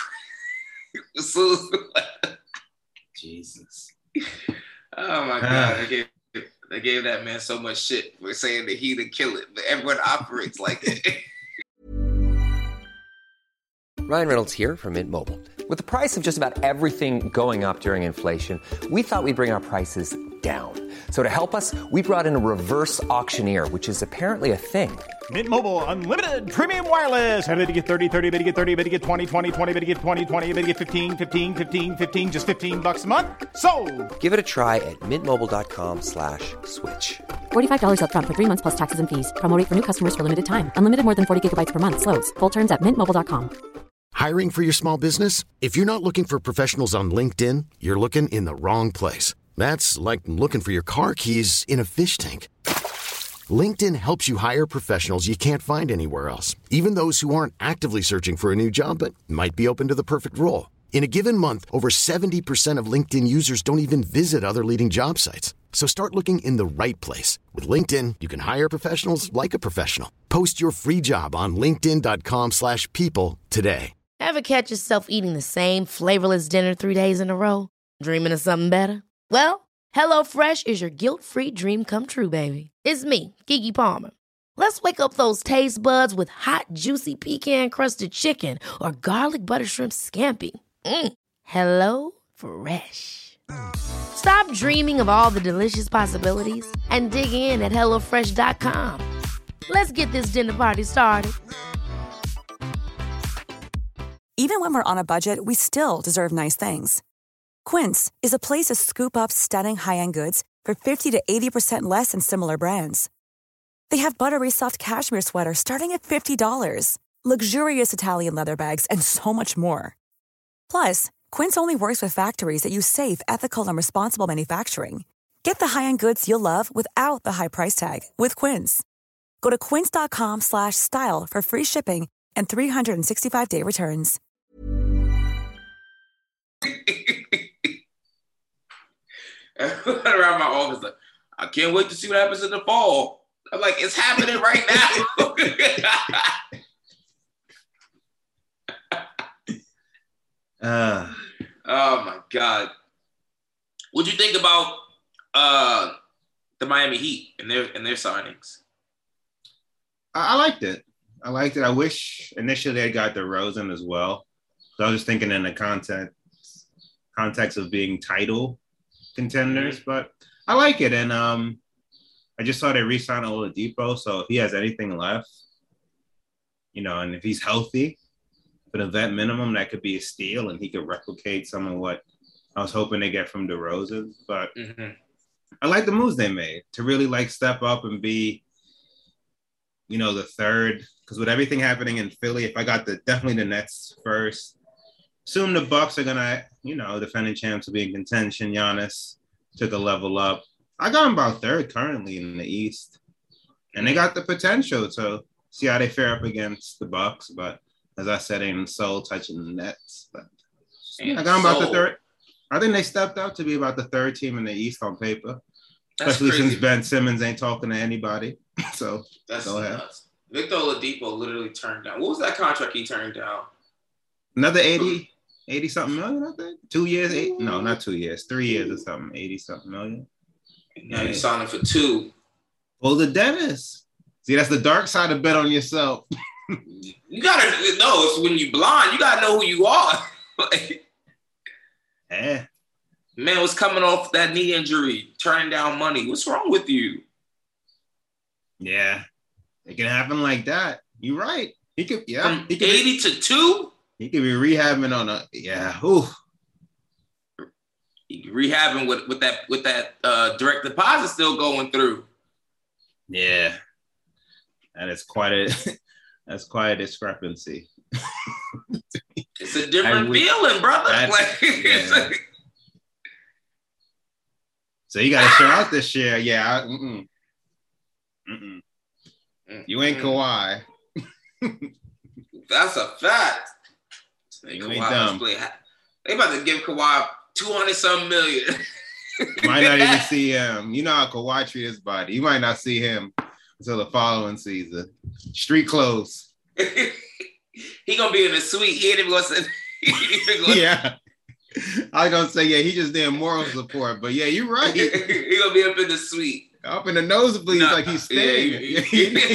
Jesus. Oh my god! They gave, they gave that man so much shit for saying that he didn't kill it, but everyone operates like it. Ryan Reynolds here from Mint Mobile. With the price of just about everything going up during inflation, we thought we'd bring our prices down. So to help us, we brought in a reverse auctioneer, which is apparently a thing. Mint Mobile Unlimited Premium Wireless. How to get thirty, thirty, how to get thirty, how to get twenty, twenty, twenty, how to get twenty, twenty, how to get fifteen, fifteen, fifteen, fifteen, just fifteen bucks a month? Sold! Give it a try at mintmobile.com slash switch. forty-five dollars up front for three months plus taxes and fees. Promo rate for new customers for limited time. Unlimited more than forty gigabytes per month. Slows full terms at mint mobile dot com. Hiring for your small business? If you're not looking for professionals on LinkedIn, you're looking in the wrong place. That's like looking for your car keys in a fish tank. LinkedIn helps you hire professionals you can't find anywhere else, even those who aren't actively searching for a new job but might be open to the perfect role. In a given month, over seventy percent of LinkedIn users don't even visit other leading job sites. So start looking in the right place. With LinkedIn, you can hire professionals like a professional. Post your free job on linkedin.com slash people today. Ever catch yourself eating the same flavorless dinner three days in a row? Dreaming of something better? Well, HelloFresh is your guilt-free dream come true, baby. It's me, Keke Palmer. Let's wake up those taste buds with hot, juicy pecan-crusted chicken or garlic butter shrimp scampi. Mm. Hello Fresh. Stop dreaming of all the delicious possibilities and dig in at hello fresh dot com. Let's get this dinner party started. Even when we're on a budget, we still deserve nice things. Quince is a place to scoop up stunning high-end goods for fifty to eighty percent less than similar brands. They have buttery soft cashmere sweaters starting at fifty dollars, luxurious Italian leather bags, and so much more. Plus, Quince only works with factories that use safe, ethical, and responsible manufacturing. Get the high-end goods you'll love without the high price tag with Quince. Go to quince.com slash style for free shipping and three sixty-five day returns. Around my office, like, I can't wait to see what happens in the fall. I'm like, it's happening right now. uh, oh my God. What'd you think about uh, the Miami Heat and their and their signings? I, I liked it. I liked it. I wish initially I got DeRozan as well. So I was just thinking in the context context of being title contenders, mm-hmm. but I like it. And um, I just saw they re-sign Oladipo. So if he has anything left, you know, and if he's healthy for the vet minimum, that could be a steal, and he could replicate some of what I was hoping to get from DeRozan. But mm-hmm. I like the moves they made to really like step up and be, you know, the third. Because with everything happening in Philly, if I got the definitely the Nets first, assume the Bucks are gonna, you know, defending champs will be in contention. Giannis took a level up. I got him about third currently in the East, and they got the potential to see how they fare up against the Bucks. But as I said, ain't soul touching the Nets. But yeah, I got them about the third. I think they stepped up to be about the third team in the East on paper, That's especially crazy. Since Ben Simmons ain't talking to anybody. So That's go ahead. Nuts. Victor Oladipo literally turned down. What was that contract he turned down? Another eighty, eighty something million, I think. Two years, eight? No, not two years. Three years or something. eighty something million. And now you're signing for two. Well, the Dennis. See, that's the dark side of bet on yourself. You gotta know it's when you blind. You gotta know who you are. Like, yeah. Man was coming off that knee injury, turning down money. What's wrong with you? Yeah. It can happen like that. You're right. He could, yeah. From he could eighty be, to two? He could be rehabbing on a, yeah. Ooh. He could rehabbing with, with that with that uh, direct deposit still going through. Yeah. That is quite a, that's quite a discrepancy. It's a different we, feeling, brother. Like, yeah. So you got to show out this year. Yeah. I, mm-mm. Mm-mm. You ain't Kawhi. That's a fact. You ain't dumb. They about to give Kawhi two hundred some million. Might not even see him. You know how Kawhi treat his body. You might not see him until the following season. Street clothes. He gonna be in the suite. He ain't even gonna say. Gonna... Yeah. I was gonna say, yeah, he just did moral support, but yeah, you're right. He, he gonna be up in the suite. Up in the nosebleeds, no, like he's staying. Yeah, he,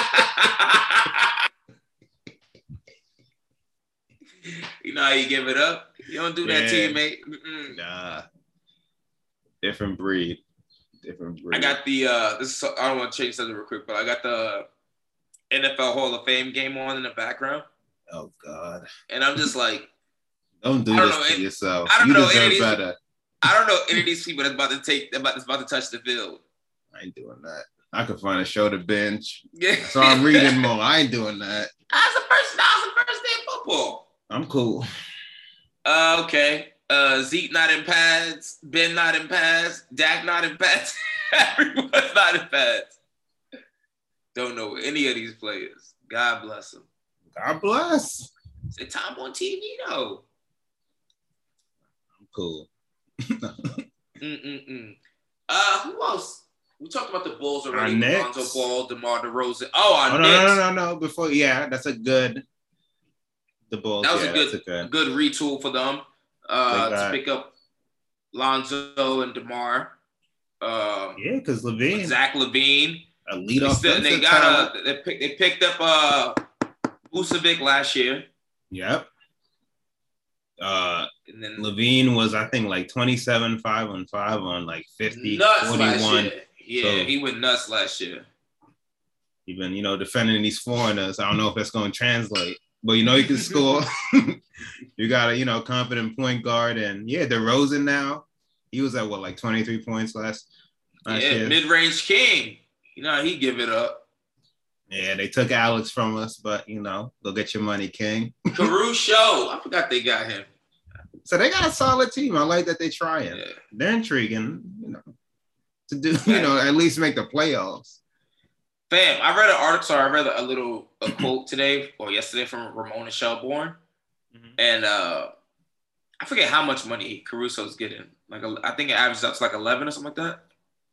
you know how you give it up? You don't do that yeah. to your mate. Mm-mm. Nah. Different breed. Different breed. I got the uh this is, I don't want to change something real quick, but I got the N F L Hall of Fame game on in the background. Oh God. And I'm just like, don't do don't this know, to any, yourself. I don't you know deserve any better. These, I don't know any of these people that's about to take that's about to touch the field. I ain't doing that. I could find a show to binge. Yeah. So I'm reading more. I ain't doing that. That's the first that's the first day of football. I'm cool. Uh okay. Uh Zeke not in pads, Ben not in pads, Dak not in pads, everyone's not in pads. Don't know any of these players. God bless them. God bless. Say time on T V though. I'm cool. Mm-mm-mm. Uh, who else? We talked about the Bulls already. Our Knicks. Lonzo Ball, DeMar DeRozan. Oh, our oh, no, Knicks. no, no, no, no. Before, yeah, that's a good. The Bulls. That was yeah, a good, a good, good retool for them uh, to pick up Lonzo and DeMar. Um, yeah, because Levine, Zach LaVine, a lead they off. still, they got a, they picked they picked up uh Vucevic last year. Yep. Uh, and then Levine was, I think, like twenty-seven, five on five on like fifty, nuts forty-one. last year. Yeah, so, he went nuts last year. Even, you know, defending these foreigners. I don't know if that's going to translate, but you know, you can score. You got a, you know, confident point guard. And yeah, DeRozan now, he was at what, like twenty-three points last, last yeah, year. mid-range king. You know, he give it up. Yeah, they took Alex from us, but, you know, go get your money, King. Caruso, I forgot they got him. So they got a solid team. I like that they're trying. Yeah. They're intriguing, you know, to do, you know, at least make the playoffs. Fam, I read an article, sorry, I read a little a quote today or yesterday from Ramona Shelburne. Mm-hmm. And uh, I forget how much money Caruso's getting. Like, I think it averages up to like eleven or something like that.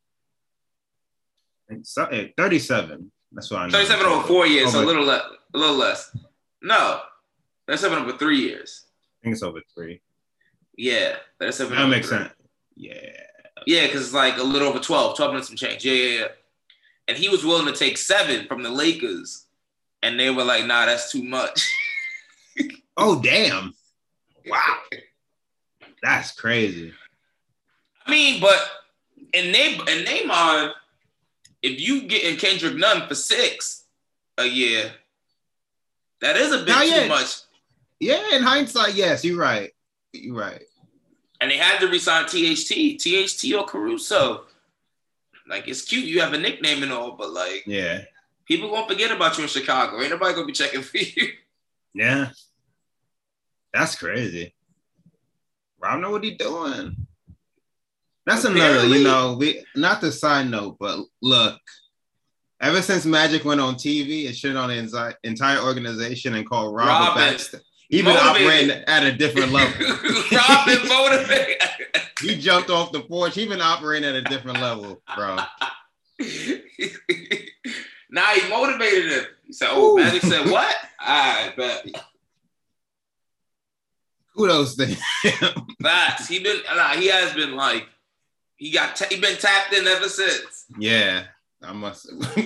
It's thirty-seven. That's what I know. thirty-seven over four years, over, so a little, le- a little less. No, thirty-seven over three years. I think it's over three. Yeah, thirty-seven that over makes three. sense. Yeah. Yeah, because it's like a little over twelve, twelve minutes some change. Yeah, yeah, yeah. And he was willing to take seven from the Lakers. And they were like, nah, that's too much. Oh, damn. Wow. That's crazy. I mean, but in, Ney- in Neymar, if you get in Kendrick Nunn for six a year, that is a bit now, too yeah. much. Yeah, in hindsight, yes, you're right. You're right. And they had to resign T H T, T H T or Caruso. Like, it's cute. You have a nickname and all, but like, yeah, people won't forget about you in Chicago. Ain't nobody gonna be checking for you. Yeah. That's crazy. Rob know what he doing. That's Apparently. another, you know, we not the side note, but look, ever since Magic went on T V, it shit on the enzi- entire organization and called Rob Robin. a backstab. He been operating at a different level. Robin motivated. He jumped off the porch. He been operating at a different level, bro. Nah, he motivated him. He said, "Oh, Ooh. Magic said what? I bet." Kudos to him. Facts. He been. Nah, he has been like. He got. T- he been tapped in ever since. Yeah, I must.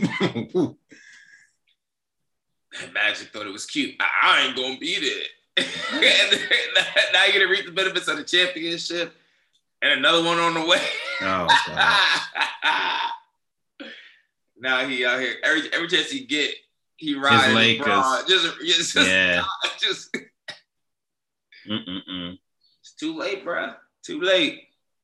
Magic thought it was cute. I, I ain't gonna be there. And now you're gonna reap the benefits of the championship, and another one on the way. Oh, God. Now he out here every every chance he get, he rides Lakers. Just, just, yeah. just. Mm-mm-mm. It's too late, bro. Too late.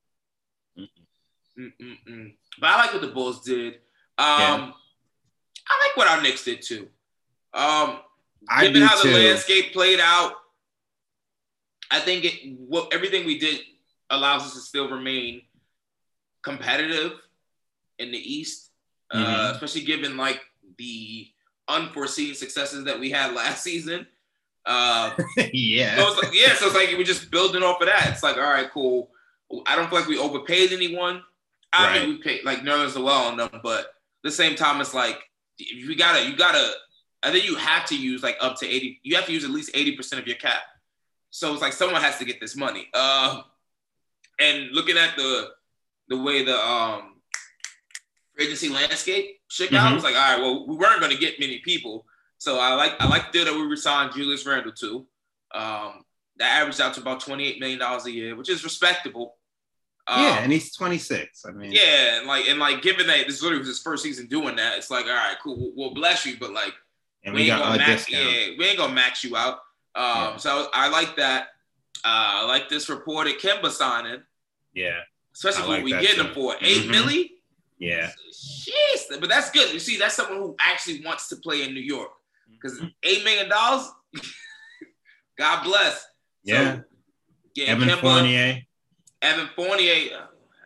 Mm-mm-mm. But I like what the Bulls did. Um, yeah. I like what our Knicks did too. Um, I given do how the too. landscape played out, I think it what everything we did allows us to still remain competitive in the East, mm-hmm. uh, especially given like the unforeseen successes that we had last season. Uh, yeah, so it's like, yeah. So it's like we're just building off of that. It's like, all right, cool. I don't feel like we overpaid anyone. I right. mean, we paid like Nerlens Noel on them, but at the same time, it's like you gotta, you gotta. I think you have to use like up to eighty. You have to use at least eighty percent of your cap. So it's like someone has to get this money. Uh, and looking at the the way the um, agency landscape shook mm-hmm. out, it was like, all right, well, we weren't going to get many people. So I like I like the deal that we resigned Julius Randle to. Um, that averaged out to about twenty-eight million dollars a year, which is respectable. Um, yeah, and he's twenty-six. I mean, yeah, and like and like given that this literally was his first season doing that, it's like, all right, cool, we'll, we'll bless you, but like and we, we ain't got gonna a max, discount. yeah, we ain't gonna max you out. Um, Yeah. so I like that. Uh, I like this reported Kemba signing, Yeah, especially I for like what we that getting too. him for eight Mhm. milli. yeah. Jeez, but that's good. You see, that's someone who actually wants to play in New York because eight million dollars. God bless. Yeah. So, yeah, Evan Kemba, Fournier. Evan Fournier. uh,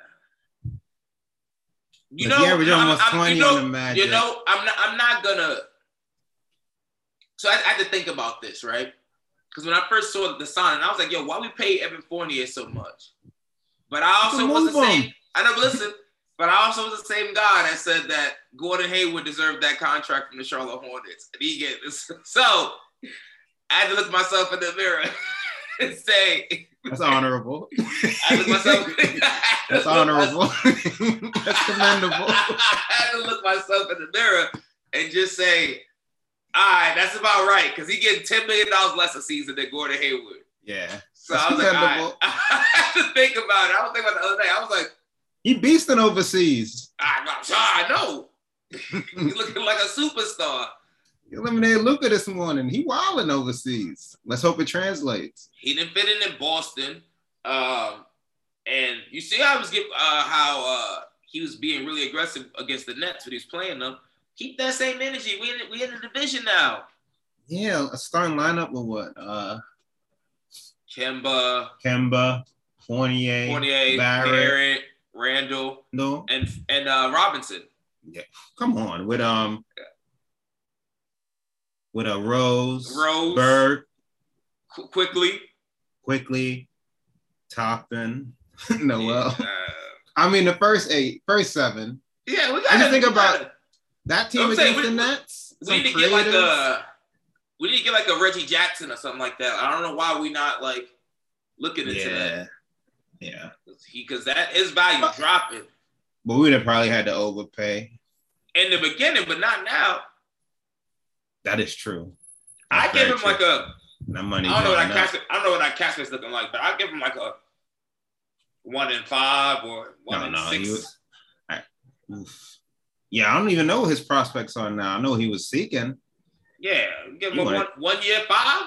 You Look, know, he averaged I'm- almost I'm- twenty you know, on the Magic. You know, I'm not. I'm not gonna. So I, I had to think about this, right? Because when I first saw the sign, I was like, "Yo, why we pay Evan Fournier so much?" But I also was the Move same. him. I know, but listen. But I also was the same guy that said that Gordon Hayward deserved that contract from the Charlotte Hornets, and he get this. So I had to look myself in the mirror and say, That's honorable. I look myself. That's honorable. That's commendable. I had to look myself in the mirror and just say, all right, that's about right. Because he getting ten million dollars less a season than Gordon Hayward. Yeah. So That's I was like, all right. commendable. I had to think about it. I was thinking about it the other day. I was like, He beasting overseas. I, I know. He's looking like a superstar. He eliminated Luka this morning. He wilding overseas. Let's hope it translates. He didn't fit in in Boston. Um, and you see how, was, uh, how uh, he was being really aggressive against the Nets when he was playing them. Keep that same energy. We in, we in the division now. Yeah, a starting lineup with what? Uh, Kemba, Kemba, Fournier, Fournier, Barrett. Barrett, Randall, No, and and uh, Robinson. yeah. Come on, with um, with a Rose, Rose. Bird, Qu- quickly. quickly, Toppin, Noel. Uh, I mean, the first eight, first seven. yeah, we got I to just think we about gotta- that team I'm saying, against we- the Nets. We Some need to get like creatives. a we need to get like a Reggie Jackson or something like that. I don't know why we not like looking into that. Yeah, yeah. Because that his value But- dropping But we'd have probably had to overpay. in the beginning, but not now. That is true. I That's give very him like true. a that money. I don't know what drying that up. cash I don't know what that cash is looking like, but I give him like a one in five or one No, in no, six. he was. I, oof. Yeah, I don't even know what his prospects are now. I know he was seeking. Yeah, give him You a wanna- one, one year five.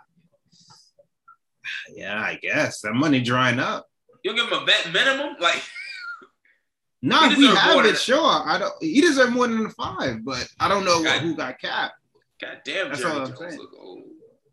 Yeah, I guess that money drying up. You'll give him a vet minimum, like No, He if we deserve have more it, than- sure. I don't. He deserved more than the five, but I don't know God- who got capped. God damn, That's Jerry all I'm Jones saying. look old.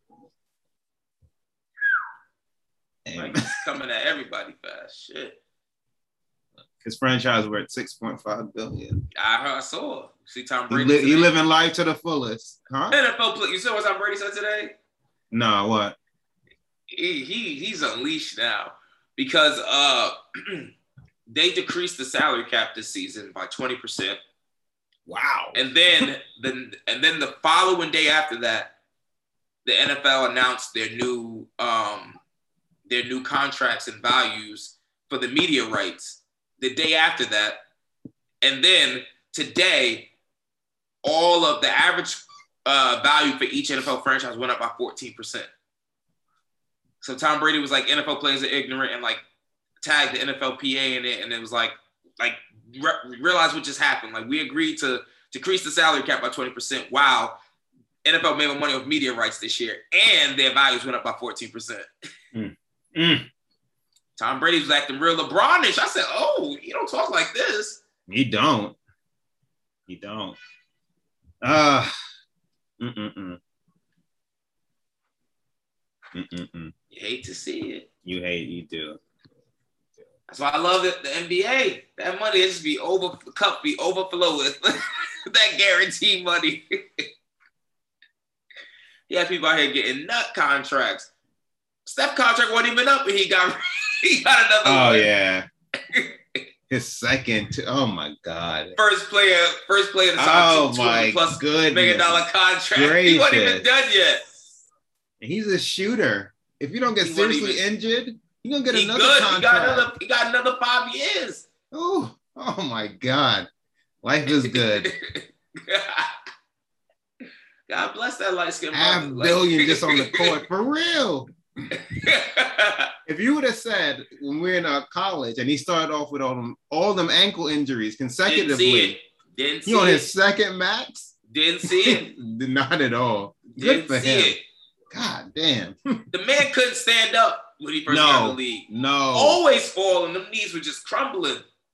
And Like he's coming at everybody fast. Shit. his franchise were at six point five billion. I heard, I saw. See Tom He, Brady. li- he today? living life to the fullest, huh? N F L play. You saw what Tom Brady said today? No, what? He, he he's unleashed now because uh they decreased the salary cap this season by twenty percent. Wow. And then the and then the following day after that, the N F L announced their new um their new contracts and values for the media rights the day after that. And then today, all of the average uh, value for each N F L franchise went up by fourteen percent. So Tom Brady was like, N F L players are ignorant, and like tagged the N F L P A in it. And it was like, like re- realize what just happened. Like we agreed to decrease the salary cap by twenty percent. Wow. N F L made more money off media rights this year, and their values went up by fourteen percent. Mm. Mm. Tom Brady was acting real LeBron-ish. I said, oh, you don't talk like this. He don't. He don't. Ah. Uh, mm-mm-mm. Mm-mm-mm. You hate to see it. You hate, you do. That's why I love it, the N B A. That money just be over, the cup be overflow with that guaranteed money. Yeah, people out here getting nut contracts. Steph contract wasn't even up, and he got he got another Oh, one. yeah. His second. T- oh, my God. First player, first player to sign Oh, two my twenty plus goodness. million dollar contract. He wasn't even Gracious. done yet. He's a shooter. If you don't get He wasn't seriously even- injured, you're going to get He another good. contract. He got another. He got another five years. Oh, oh, my God. Life is good. God bless that light skin. Half billion just on the court. For real. if you would have said when we we're in uh, college and he started off with all them all them ankle injuries consecutively, didn't see it. Didn't see he on it. his second max. Didn't see it. Not at all. Good Didn't for see him. it. God damn. The man couldn't stand up when he first No, got in the league. no. Always falling. Them knees were just crumbling.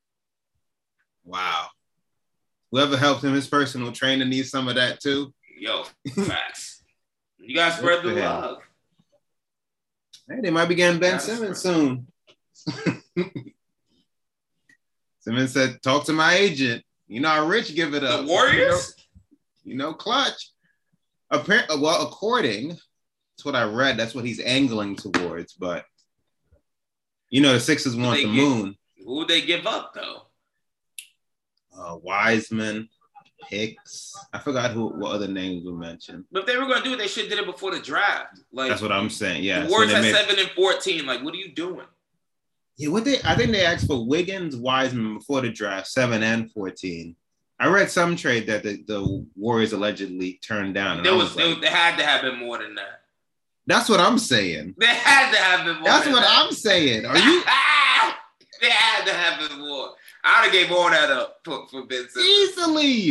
Wow. Whoever helped him, his personal trainer, needs some of that too. Yo, facts. You guys spread the Good for him. love. Hey, they might be getting Ben Gotta Simmons spread. soon. Simmons said, talk to my agent. You know how Rich give it The up. Warriors? You know, you know clutch. Apparently, well, according to what I read, that's what he's angling towards. But, you know, the Sixers want They the give- moon. Who would they give up, though? Uh, Wiseman, Hicks. I forgot who what other names were mentioned. But if they were going to do it, they should have did it before the draft. Like, That's what I'm saying. Yeah. the so Warriors they had made- seven and fourteen. Like, what are you doing? Yeah, what they I think they asked for Wiggins, Wiseman before the draft, seven and fourteen. I read some trade that the, the Warriors allegedly turned down. and There I was, like, there, they had to have been more than that. that's what I'm saying. They had to have been more. That's than what that. I'm saying. Are you They had to have been more. I would have gave all that up for, for Ben Simmons. easily?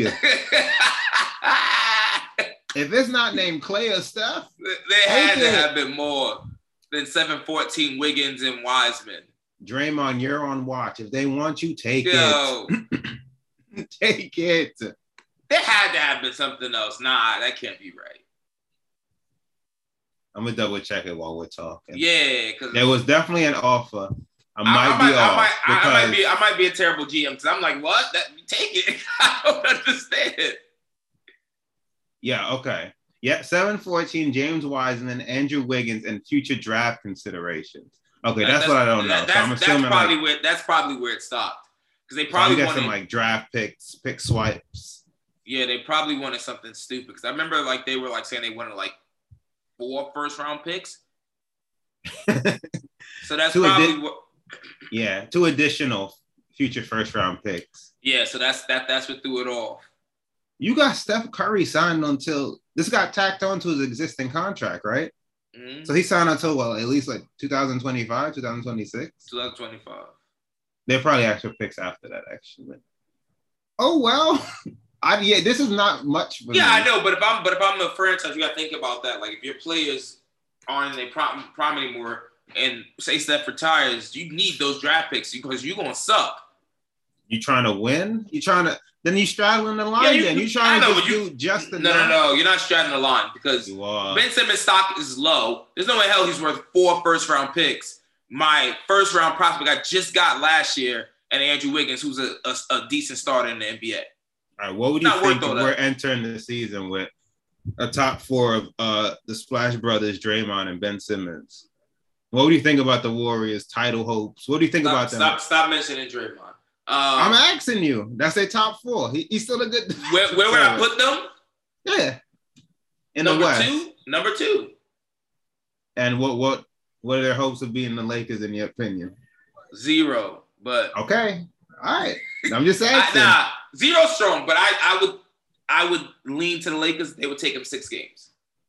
If it's not named Clay or Steph, They had Take to it. have been more than seven fourteen Wiggins and Wiseman. Draymond, you're on watch. If they want you, take Yo, it. Take it. there had to have been something else. Nah, that can't be right. I'm gonna double check it while we're talking. Yeah, because There was definitely an offer. I might I, I, be might, off I, might, I, I might because- be I might be a terrible G M because I'm like, what? That take it. I don't understand. Yeah, okay. Yeah, seven fourteen, James Wiseman, Andrew Wiggins, and future draft considerations. Okay, that's, what I don't know. That, so I'm that's, assuming that's probably like, where that's probably where it stopped. Because they probably probably got wanted some like draft picks, pick swipes. yeah, they probably wanted something stupid. Because I remember like they were like saying they wanted like four first round picks. So that's Two probably addi- what Yeah, two additional future first round picks. yeah, so that's that that's what threw it off. You got Steph Curry signed until this got tacked on to his existing contract, right? Mm-hmm. So he signed until well, at least like two thousand twenty-five, two thousand twenty-six. twenty twenty-five. They'll probably ask for picks after that, actually. Oh well, I yeah, this is not much. For Yeah, me. I know, but if I'm but if I'm a franchise, you gotta think about that. Like if your players aren't in their prime, prime anymore, and say Steph retires, you need those draft picks because you're gonna suck. You trying to win? You trying to? Then you straddling the line. Yeah, you- then you I trying know, to but just you- do just No, enough. no, no, you're not straddling the line because You are. Ben Simmons' stock is low. There's no way hell he's worth four first round picks. My first round prospect I just got last year, and Andrew Wiggins, who's a, a, a decent starter in the N B A. All right, what would you Not think worth if all we're that. entering the season with a top four of uh, the Splash Brothers, Draymond and Ben Simmons? What would you think about the Warriors' title hopes? What do you think Stop, about them? stop, stop mentioning Draymond. Um, I'm asking you. That's their top four. He, he's still a good. where, where would I put them? Yeah, in Number the West. two. Number two. And what what what are their hopes of being the Lakers in your opinion? Zero. But Okay, all right. I'm just I, asking. nah, zero strong. But I, I would, I would lean to the Lakers. They would take them six games.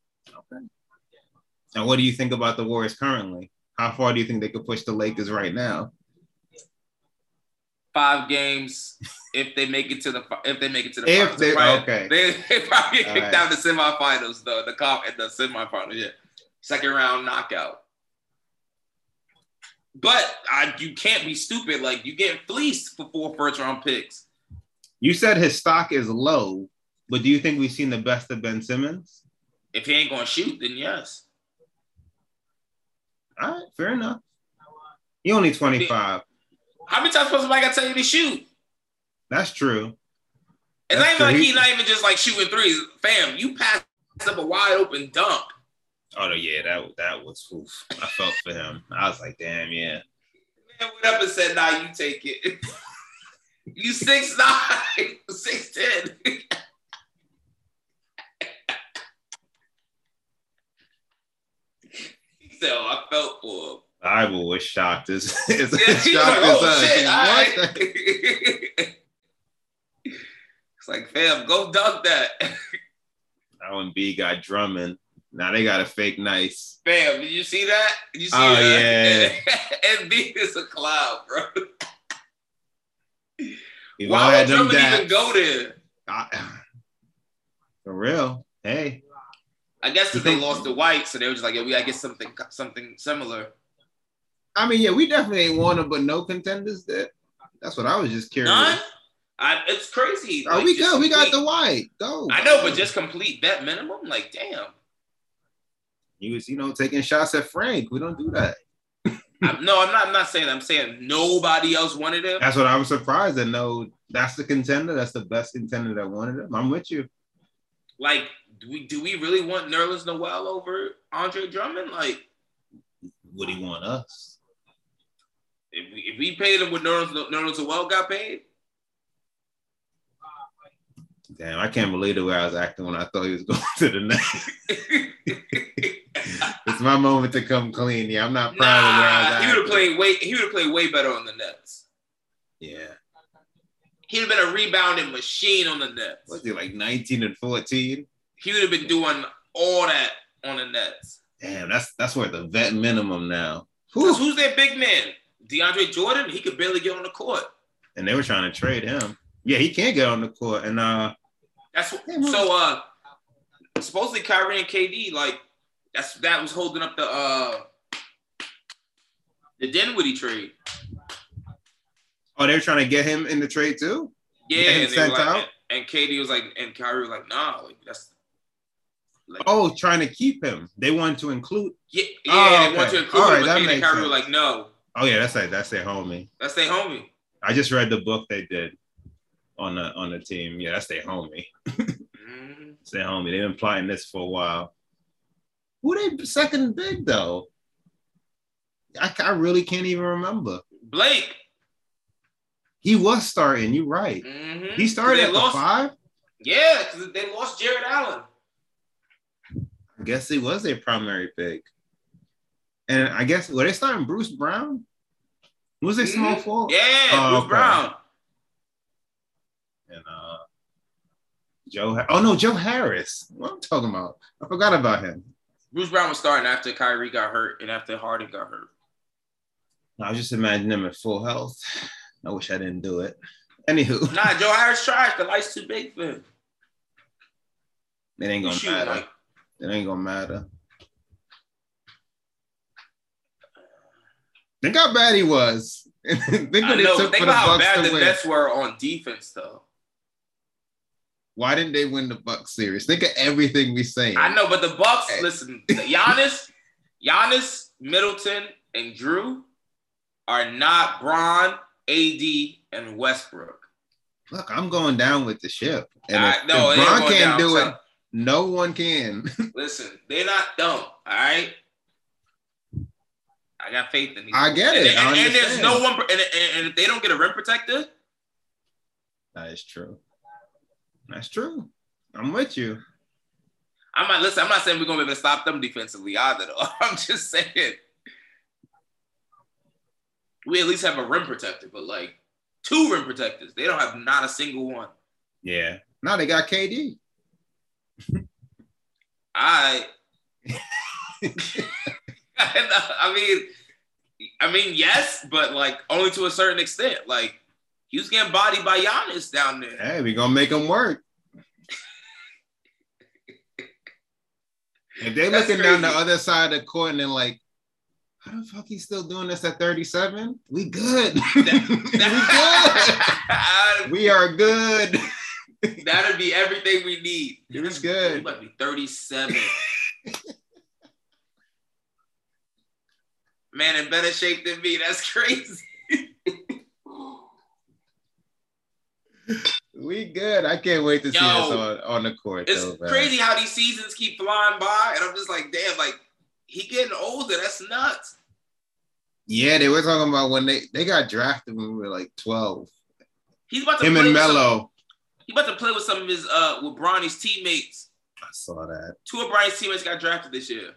And what do you think about the Warriors currently? How far do you think they could push the Lakers right now? Five games if they make it to the if they make it to the If finals. they- Right. okay. They, they probably get All kicked right. out of the semifinals though. The comp at the semifinals, yeah. Second round knockout. But I, you can't be stupid. Like you get fleeced for four first round picks. You said his stock is low, but do you think we've seen the best of Ben Simmons? If he ain't gonna shoot, then yes. All right, fair enough. He only twenty-five. How many times supposed to I gotta tell you to shoot? That's true. It's That's not even true. like He- he's not even just like shooting threes. Fam, you passed up a wide open dunk. Oh no, yeah, that that was oof. I felt for him. I was like, damn, yeah. Man went up and said, nah, you take it. You six nine, six ten. He said, oh, I felt for him. Bible was shocked as, as, Yeah, as he was shocked like, as oh us. shit, all What right. the- It's like, fam, go dunk that. That one B got drumming. Now they got a fake nice. Bam, did you see that? Did you see oh, that? yeah. Embiid is a clown, bro. We've Why would Drummond even go there? I, for real. Hey. I guess because they lost to White, so they were just like, yeah, we gotta get something something similar. I mean, yeah, we definitely ain't won them, but no contenders there. That's what I was just curious. None? I, it's crazy. Oh, like, we go. We got complete, the White. Go. I know, but just complete vet minimum? Like, damn. He was, you know, taking shots at Frank. We don't do that. I'm, no, I'm not. I'm not saying. I'm saying nobody else wanted him. That's what I was surprised that. No, that's the contender. That's the best contender that wanted him. I'm with you. Like, do we do we really want Nerlens Noel over Andre Drummond? Like, would he want us? If we, if we paid him what Nerlens Nerlens Noel got paid. Damn, I can't believe the way I was acting when I thought he was going to the Nets. It's my moment to come clean. Yeah, I'm not proud nah, of where I was he would have played way. He would have played way better on the Nets. Yeah, he'd have been a rebounding machine on the Nets. Was he like nineteen and fourteen? He would have been doing all that on the Nets. Damn, that's that's worth a vet minimum now. Who's who's their big man? DeAndre Jordan. He could barely get on the court. And they were trying to trade him. Yeah, he can't get on the court. And uh, that's so. Uh, supposedly Kyrie and K D like. That's that was holding up the uh the Dinwiddie trade. Oh, they were trying to get him in the trade too? Yeah, and, they were like, and, and K D was like, and Kyrie was like, nah, like that's like, oh, trying to keep him. They wanted to include. Yeah, yeah, oh, they okay. wanted to include All him, right, but that K D and makes Kyrie sense. were like, no. Oh yeah, that's like that's their homie. That's their homie. I just read the book they did on the on the team. Yeah, that's their homie. mm-hmm. It's their homie. They've been plotting this for a while. Who they second big though? I, I really can't even remember. Blake. He was starting. You're right. Mm-hmm. He started at lost, the five. Yeah, because they lost Jared Allen. I guess he was their primary pick. And I guess were they starting Bruce Brown? Was they small mm-hmm. forward? Yeah, oh, Bruce okay. Brown. And uh, Joe. Oh no, Joe Harris. What am I talking about? I forgot about him. Bruce Brown was starting after Kyrie got hurt and after Harden got hurt. I was just imagining him at full health. I wish I didn't do it. Anywho. Nah, Joe Harris tried. The light's too big for him. It ain't gonna Shoot, matter. Mike. It ain't gonna matter. Think how bad he was. Think what I it know, took think for the about how Bucks bad to the win. Nets were on defense, though. Why didn't they win the Bucks series? Think of everything we saying. I know, but the Bucks, listen, Giannis, Giannis, Middleton, and Drew are not Bron, A D, and Westbrook. Look, I'm going down with the ship. And I, if, no, if Bron going can't down, do so, it, no one can. Listen, they're not dumb, all right? I got faith in these. I get it. And, I and, and there's understand. no one, and, and, and if they don't get a rim protector, That is true. That's true. I'm with you. I'm not, listen, I'm not saying we're going to be able to stop them defensively either, though. I'm just saying we at least have a rim protector, but like two rim protectors. They don't have not a single one. Yeah. Now they got K D. I, I mean, I mean, yes, but like only to a certain extent. Like he was getting bodied by Giannis down there. Hey, we're going to make them work. If they're That's looking down the crazy. other side of the court and they're like, how the fuck he still doing this at thirty-seven? We good. we good. We are good. That'd be everything we need. It was good. We might be thirty-seven. Man, in better shape than me. That's crazy. We good. I can't wait to see Yo, us on, on the court. It's though, man. crazy how these seasons keep flying by, and I'm just like, damn, like he getting older. That's nuts. Yeah, they were talking about when they, they got drafted when we were like twelve. He's about to Him play and with some- Melo. He about to play with some of his uh with Bronny's teammates. I saw that. Two of Bronny's teammates got drafted this year.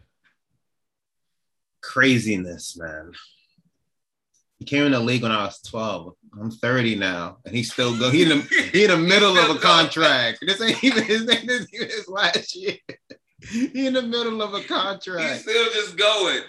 Craziness, man. He came in the league when I was twelve. I'm thirty now, and he's still go. He in the he in the middle of a contract. This ain't even his name. Isn't even his last year. He in the middle of a contract. He's still just going.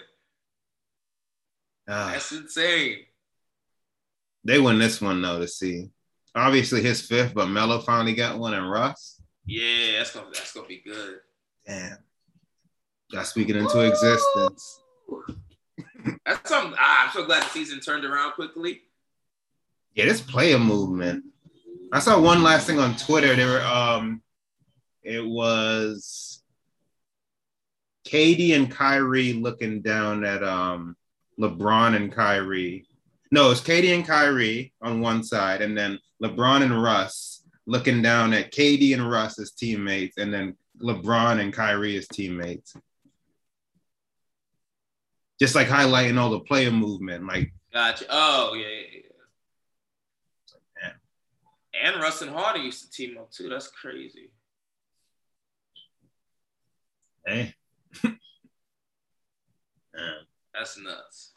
Ah. That's insane. They win this one though to see. Obviously his fifth, but Melo finally got one and Russ. Yeah, that's gonna that's gonna be good. Damn. Got speaking into existence. That's something. Ah, I'm so glad the season turned around quickly. Yeah, this player movement. I saw one last thing on Twitter. There were um it was K D and Kyrie looking down at um LeBron and Kyrie. No, it's K D and Kyrie on one side, and then LeBron and Russ looking down at K D and Russ as teammates, and then LeBron and Kyrie as teammates. Just like highlighting all the player movement. Like, gotcha. Oh, yeah, yeah, yeah. And Russ and Harden used to team up too. That's crazy. Hey. That's nuts.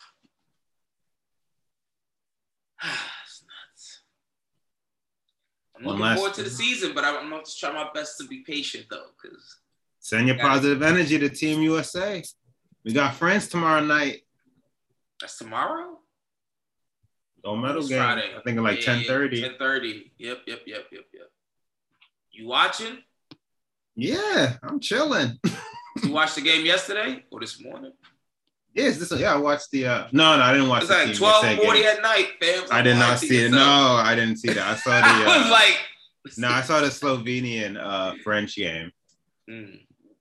That's nuts. I'm One looking last forward to the thing. season, but I'm going to try my best to be patient though, because Send your positive energy to Team U S A. We got France tomorrow night. That's tomorrow? Gold medal It's game. Friday. I think at like Yeah, ten thirty. ten thirty. Yep, yep, yep, yep, yep. You watching? Yeah, I'm chilling. You watched the game yesterday or this morning? Yes, this yeah, I watched the uh no, no, I didn't watch It's the like Team twelve U S A forty game. at night, fam. I did not Watch see it. yourself. No, I didn't see that. I saw the uh, I was like, no, I saw the Slovenian uh French game. mm.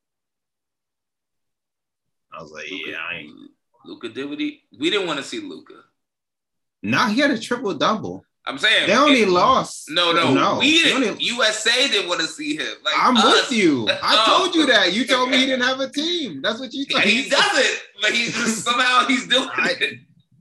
I was like, yeah, I ain't. Luka did what he, we didn't want to see Luka. Nah, he had a triple double. I'm saying They only it, lost. No, no, no. we They didn't. only- U S A didn't want to see him. Like I'm us. with you. I Oh. told you that. You told me he didn't have a team. That's what you told And me. he doesn't, but he's just somehow he's doing I- it.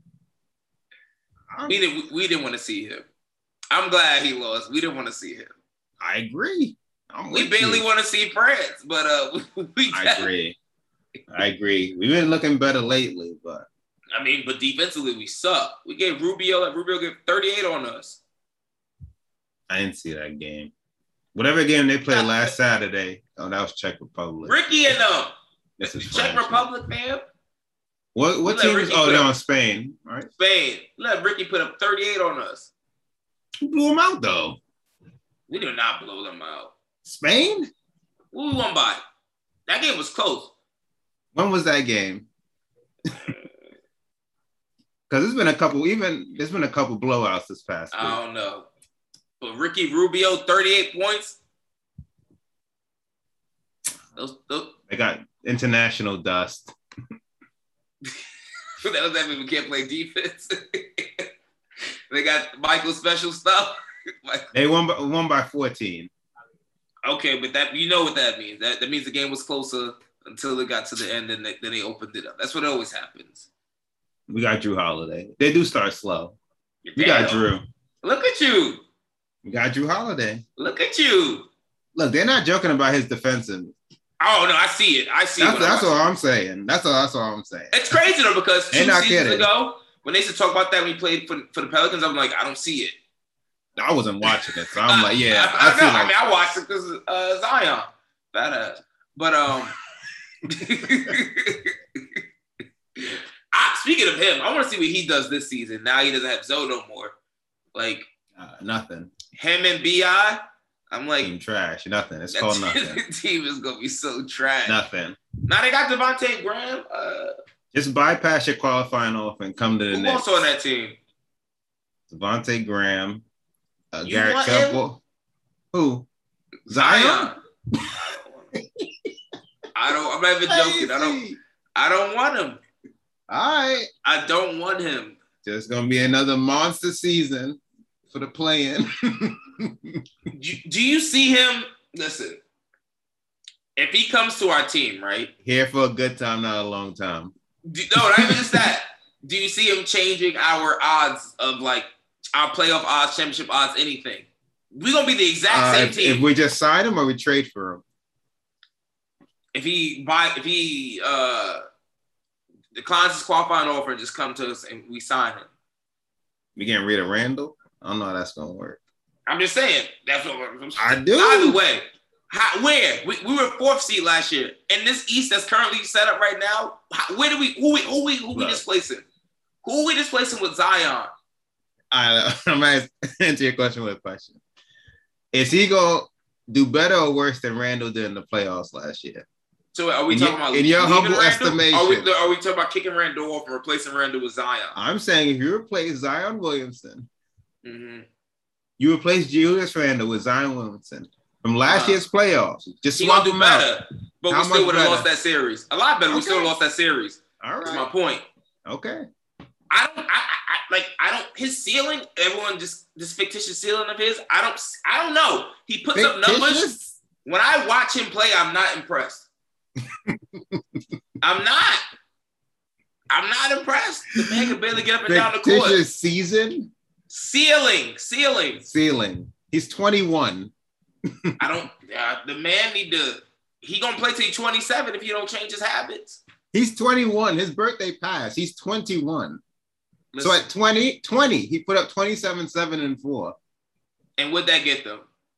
We didn't. We didn't want to see him. I'm glad he lost. We didn't want to see him. I agree. I'm We with barely you. want to see France, but uh, we. I agree. I agree. We've been looking better lately, but I mean, but defensively we suck. We gave Rubio. Like Rubio gave thirty-eight on us. I didn't see that game. Whatever game they played last Saturday, oh, that was Czech Republic. Ricky and them. This is Czech French. Republic, man. What what We let team? Ricky Oh, put they're up- on Spain, right? Spain. Let Ricky put up thirty-eight on us. Who blew them out though? We did not blow them out. Spain? Who we won by? That game was close. When was that game? Because there's been a couple, even there's been a couple blowouts this past week. I don't know. But Ricky Rubio, thirty-eight points. Those, those They got international dust. that was that mean we can't play defense. They got Michael special stuff. Like, They won by, won by fourteen. okay, but that you know what that means. That that means the game was closer until it got to the end, and they, then they opened it up. That's what always happens. We got Drew Holiday. They do start slow. We Damn. got Drew. Look at you. We got Drew Holiday. Look at you. Look, they're not joking about his defensive. Oh no, I see it. I see That's, it. when I that's watch all it. I'm saying. That's all. That's all I'm saying. It's crazy though because They're two not seasons kidding. ago, when they used to talk about that when he played for, for the Pelicans, I'm like, I don't see it. I wasn't watching it, so I'm like, yeah. I, I, I feel know. like I mean, I watched it because uh, Zion, badass. But um, I, speaking of him, I want to see what he does this season. Now he doesn't have Zoe no more. Like uh, nothing. him and B I, I'm like, Team trash. Nothing. It's that called nothing. team is gonna be so trash. Nothing. Now they got Devontae Graham. Uh, Just bypass your qualifying off and come to the who next. else on that team? Devontae Graham, uh, You Garrett want him? Temple. Who? Zion? I don't. I'm not even joking. I don't. I don't want him. All right. I don't want him. Just gonna be another monster season for the play-in. Do, do you see him? Listen, if he comes to our team, right? Here for a good time, not a long time. Do, no, not even just that. Do you see him changing our odds of like our playoff odds, championship odds, anything? We're gonna be the exact Uh, same if, team. if we just sign him or we trade for him. If he buy, if he uh, declines his qualifying offer and just come to us and we sign him. We getting rid of Randall? I don't know how that's gonna work. I'm just saying. That's what I'm I do. Either way, How, where? We, we were fourth seed last year. In this East that's currently set up right now, how, where do we who we who we who we displacing? Who are we displacing with Zion? I, I'm going to answer your question with a question. Is he going to do better or worse than Randall did in the playoffs last year? So are we in talking your, about in your humble Randall? estimation? Are we, are we talking about kicking Randall off and replacing Randall with Zion? I'm saying if you replace Zion Williamson, mm-hmm. you replace Julius Randall with Zion Williamson from last uh, year's playoffs. Just he swap gonna do them better, out. but How we still would have better? lost that series. A lot better. Okay. We still lost that series. All right. That's my point. Okay. I don't. I, I like. I don't. His ceiling. Everyone just this fictitious ceiling of his. I don't. I don't know. He puts fictitious? up numbers. When I watch him play, I'm not impressed. I'm not. I'm not impressed. The man can barely get up and down the court. Fictitious season. Ceiling. Ceiling. Ceiling. He's twenty-one. I don't. Uh, the man need to. He gonna play till he's twenty-seven if he don't change his habits. He's twenty-one. His birthday passed. He's twenty-one. Listen, so at twenty, twenty, he put up twenty-seven, seven, and four. And what'd that get them?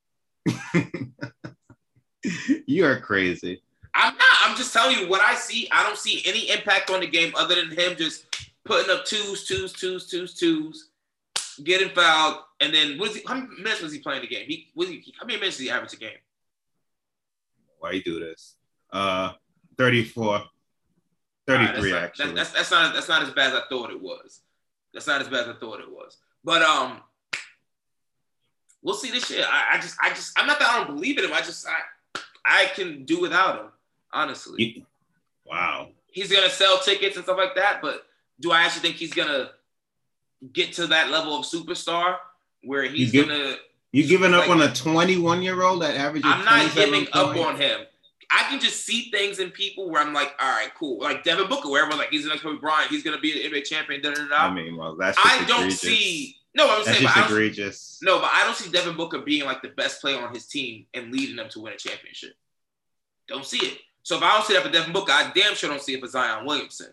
You are crazy. I'm not. I'm just telling you what I see. I don't see any impact on the game other than him just putting up twos, twos, twos, twos, twos, getting fouled, and then what is he, how many minutes was he playing the game? He was he how many minutes did he average a game? Why you do this? Uh, thirty-four. thirty-three, right, that's actually. Not, that's, that's not that's not as bad as I thought it was. That's not as bad as I thought it was. But um, we'll see this year. I, I just I just I'm not that I don't believe in him. I just I I can do without him, honestly. Wow. He's gonna sell tickets and stuff like that, but do I actually think he's gonna get to that level of superstar where he's you give, gonna? You giving like, up on a twenty-one-year-old that averages? I'm not giving points? up on him. I can just see things in people where I'm like, all right, cool. Like Devin Booker, where everyone's like, he's the next Kobe Bryant. He's going to be an N B A champion. Da, da, da. I mean, well, that's I just don't egregious. see. No, I'm that's saying, just but egregious. I don't, no, but I don't see Devin Booker being like the best player on his team and leading them to win a championship. Don't see it. So if I don't see that for Devin Booker, I damn sure don't see it for Zion Williamson.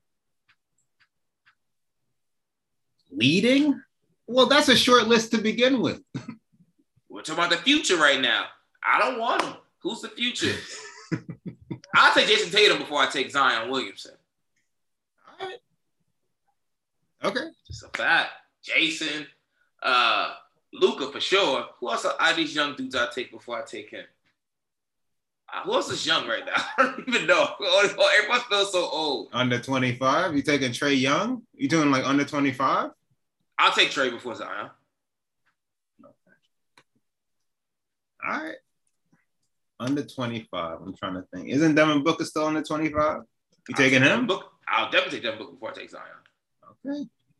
Leading? Well, that's a short list to begin with. We're talking about the future right now. I don't want him. Who's the future? I'll take Jason Tatum before I take Zion Williamson. All right. Okay. Just a fact. Jason, uh, Luka for sure. Who else are, are these young dudes I take before I take him? Uh, who else is young right now? I don't even know. Everyone feels so old. Under twenty-five? You taking Trae Young? You doing like under twenty-five? I'll take Trae before Zion. Okay. All right. Under twenty-five. I'm trying to think. Isn't Devin Booker still under twenty-five? You I'll taking him? Book, I'll definitely take Devin Booker before I take Zion. Okay.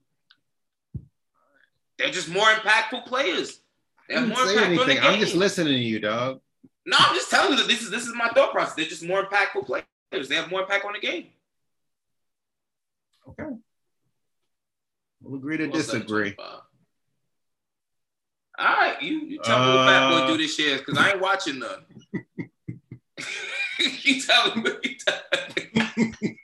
They're just more impactful players. They're I didn't more say impactful anything. in the game. I'm just listening to you, dog. No, I'm just telling you that this is this is my thought process. They're just more impactful players. They have more impact on the game. Okay. We'll agree to disagree. All right, you, you tell me uh, what Fat Boy do this year because I ain't watching none. You tell me what you tell me.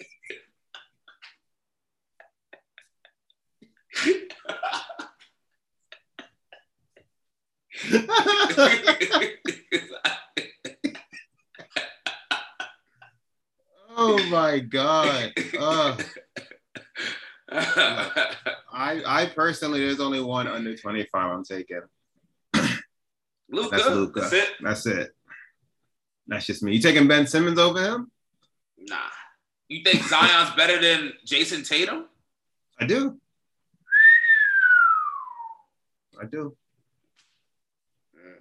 Oh my God. Uh, I I personally, there's only one under twenty-five I'm taking. Luka. That's Luka. That's it. That's it. That's just me. You taking Ben Simmons over him? Nah. You think Zion's better than Jason Tatum? I do. I do. Mm.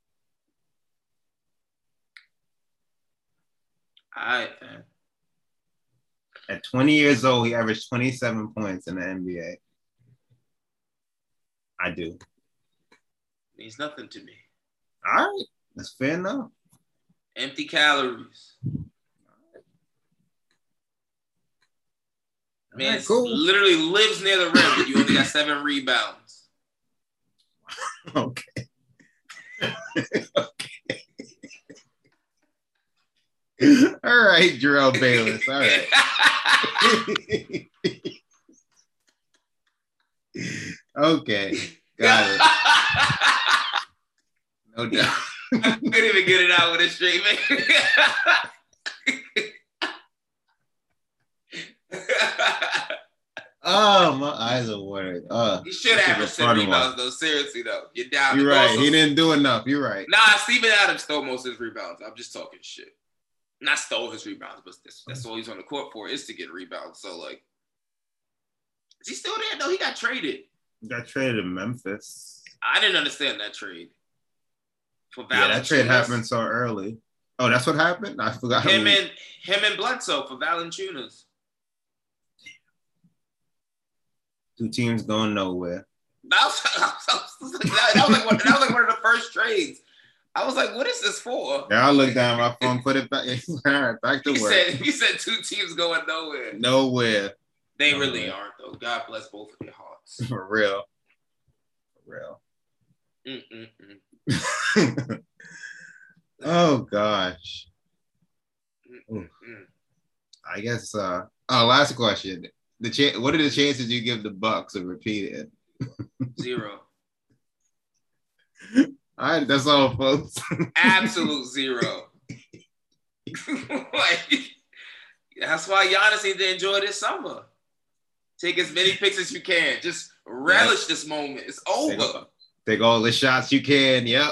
All right, man. At twenty years old, he averaged twenty-seven points in the N B A. I do. Means nothing to me. All right. That's fair enough. Empty calories. Man, right, cool. Literally lives near the rim, but you only got seven rebounds. Okay. Okay. All right, Jarrell Bayless. All right. Okay. Got it. No doubt. I couldn't even get it out with a straight man. Oh, my eyes are watering. Uh, he should have averaged ten rebounds, though. Seriously, though. You're down. You're right. Also, he didn't do enough. You're right. Nah, Steven Adams stole most of his rebounds. I'm just talking shit. Not stole his rebounds, but that's, that's all he's on the court for is to get rebounds. So, like, is he still there? No, he got traded. He got traded to Memphis. I didn't understand that trade. For yeah, that trade happened so early. Oh, that's what happened? I forgot. Him and him and Bledsoe for Valanciunas. Two teams going nowhere. That was, that was, like, that was like one, that was like one of the first trades. I was like, "What is this for?" Yeah, I looked down my phone, put it back. All right, back to he work. Said, he said two teams going nowhere. Nowhere. They nowhere. really aren't, though. God bless both of their hearts. For real. For real. Mm-mm-mm. Oh gosh. I guess. Uh, oh, last question. The cha- what are the chances you give the Bucks of repeating? Zero. All right, that's all, folks. Absolute zero. Like, that's why Giannis needs to enjoy this summer. Take as many picks as you can. Just relish yep. this moment. It's over. Take all, take all the shots you can. Yep.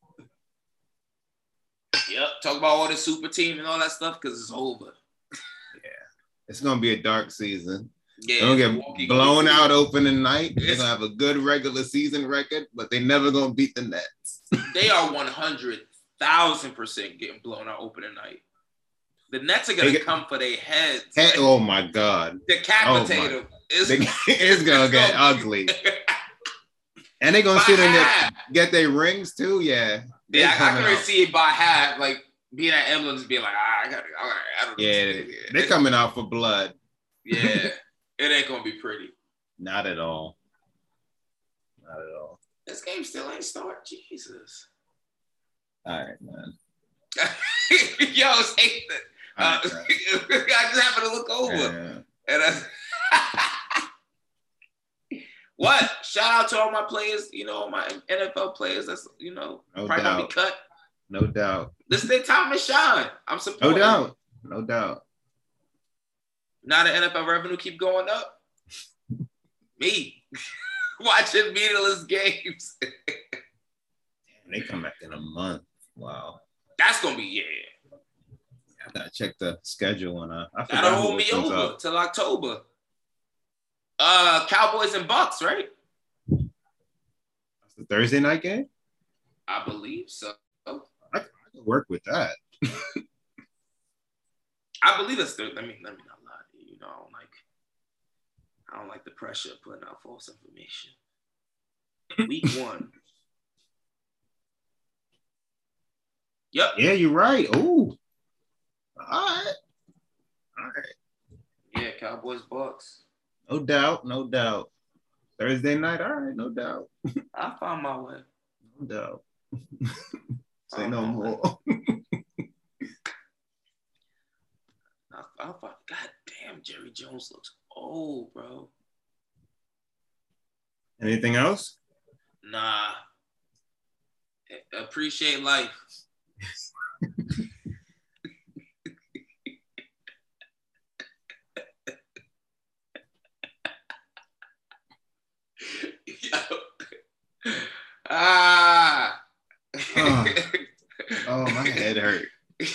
Yep. Talk about all the super team and all that stuff because it's over. Yeah. It's going to be a dark season. Yeah, they're going to get blown out opening night. They're going to have a good regular season record, but they're never going to beat the Nets. They are one hundred thousand percent getting blown out opening night. The Nets are going to come for their heads. Hey, like, oh, my God. Decapitate oh them. It's, it's going to get ugly. And they're going to sit in there get their rings, too. Yeah. Yeah, I, I can really see it by half. Like, being at Emblems being like, ah, I got to I don't know. Yeah, they, they're coming out for blood. Yeah. It ain't gonna be pretty. Not at all. Not at all. This game still ain't started. Jesus. All right, man. Yo, it's hate that. Uh, right, I just happened to look over, yeah. and I. What? Shout out to all my players. You know, my N F L players. That's you know no probably doubt. Not be cut. No doubt. This is their time to shine. I'm supporting. No doubt. No doubt. Now the N F L revenue keep going up. Me watching meaningless games. Damn, they come back in a month. Wow. That's gonna be yeah. I gotta check the schedule and uh, I that'll hold me over up. till October. Uh, Cowboys and Bucks, right? That's the Thursday night game. I believe so. I, I can work with that. I believe it's Thursday. Let me let me not lie to you. You know, I don't like I don't like the pressure of putting out false information. Week one. Yep. Yeah, you're right. Oh. All right. All right. Yeah, Cowboys Bucks. No doubt, no doubt. Thursday night, all right, no doubt. I found my way. No doubt. Say no more. I, I found, God damn, Jerry Jones looks old, bro. Anything else? Nah. Appreciate life. Ah. Oh. Oh, my head hurt.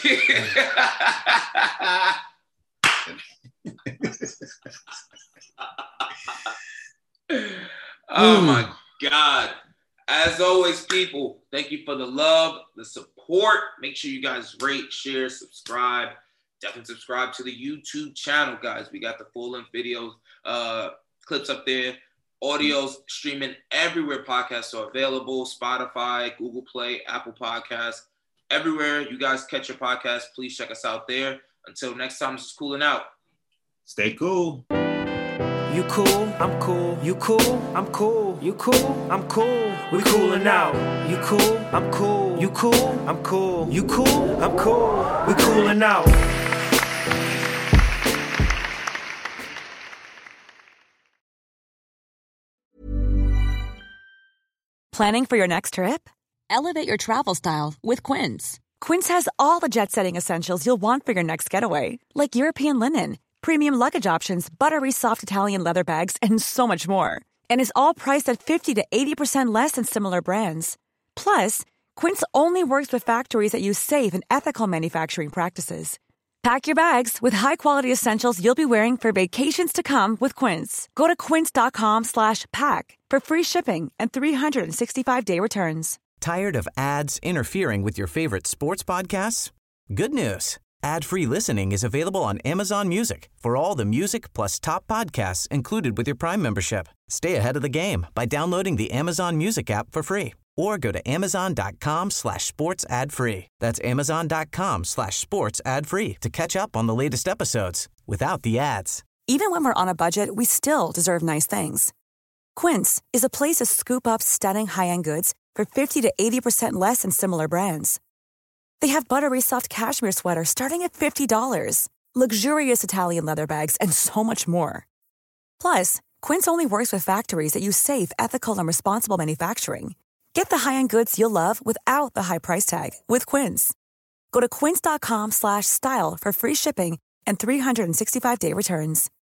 Oh my God. As always, people, thank you for the love, the support. Make sure you guys rate, share, subscribe. Definitely subscribe to the YouTube channel, guys. We got the full-length videos, uh, clips up there. Audios streaming everywhere podcasts are available. Spotify, Google Play, Apple Podcasts. Everywhere you guys catch your podcast, please check us out there. Until next time, this is Cooling Out. Stay cool. You cool, I'm cool. You cool, I'm cool. You cool, I'm cool. We coolin' out. You cool, I'm cool. You cool, I'm cool. You cool, I'm cool. We coolin' out. Planning for your next trip? Elevate your travel style with Quince. Quince has all the jet-setting essentials you'll want for your next getaway, like European linen, premium luggage options, buttery soft Italian leather bags, and so much more. And is all priced at fifty to eighty percent less than similar brands. Plus, Quince only works with factories that use safe and ethical manufacturing practices. Pack your bags with high-quality essentials you'll be wearing for vacations to come with Quince. Go to quince.com slash pack for free shipping and three sixty-five day returns. Tired of ads interfering with your favorite sports podcasts? Good news. Ad-free listening is available on Amazon Music for all the music plus top podcasts included with your Prime membership. Stay ahead of the game by downloading the Amazon Music app for free or go to amazon.com slash sports ad free. That's amazon.com slash sports ad free to catch up on the latest episodes without the ads. Even when we're on a budget, we still deserve nice things. Quince is a place to scoop up stunning high-end goods for fifty to eighty percent less than similar brands. They have buttery soft cashmere sweaters starting at fifty dollars, luxurious Italian leather bags, and so much more. Plus, Quince only works with factories that use safe, ethical, and responsible manufacturing. Get the high-end goods you'll love without the high price tag with Quince. Go to quince.com slash style for free shipping and three sixty-five day returns.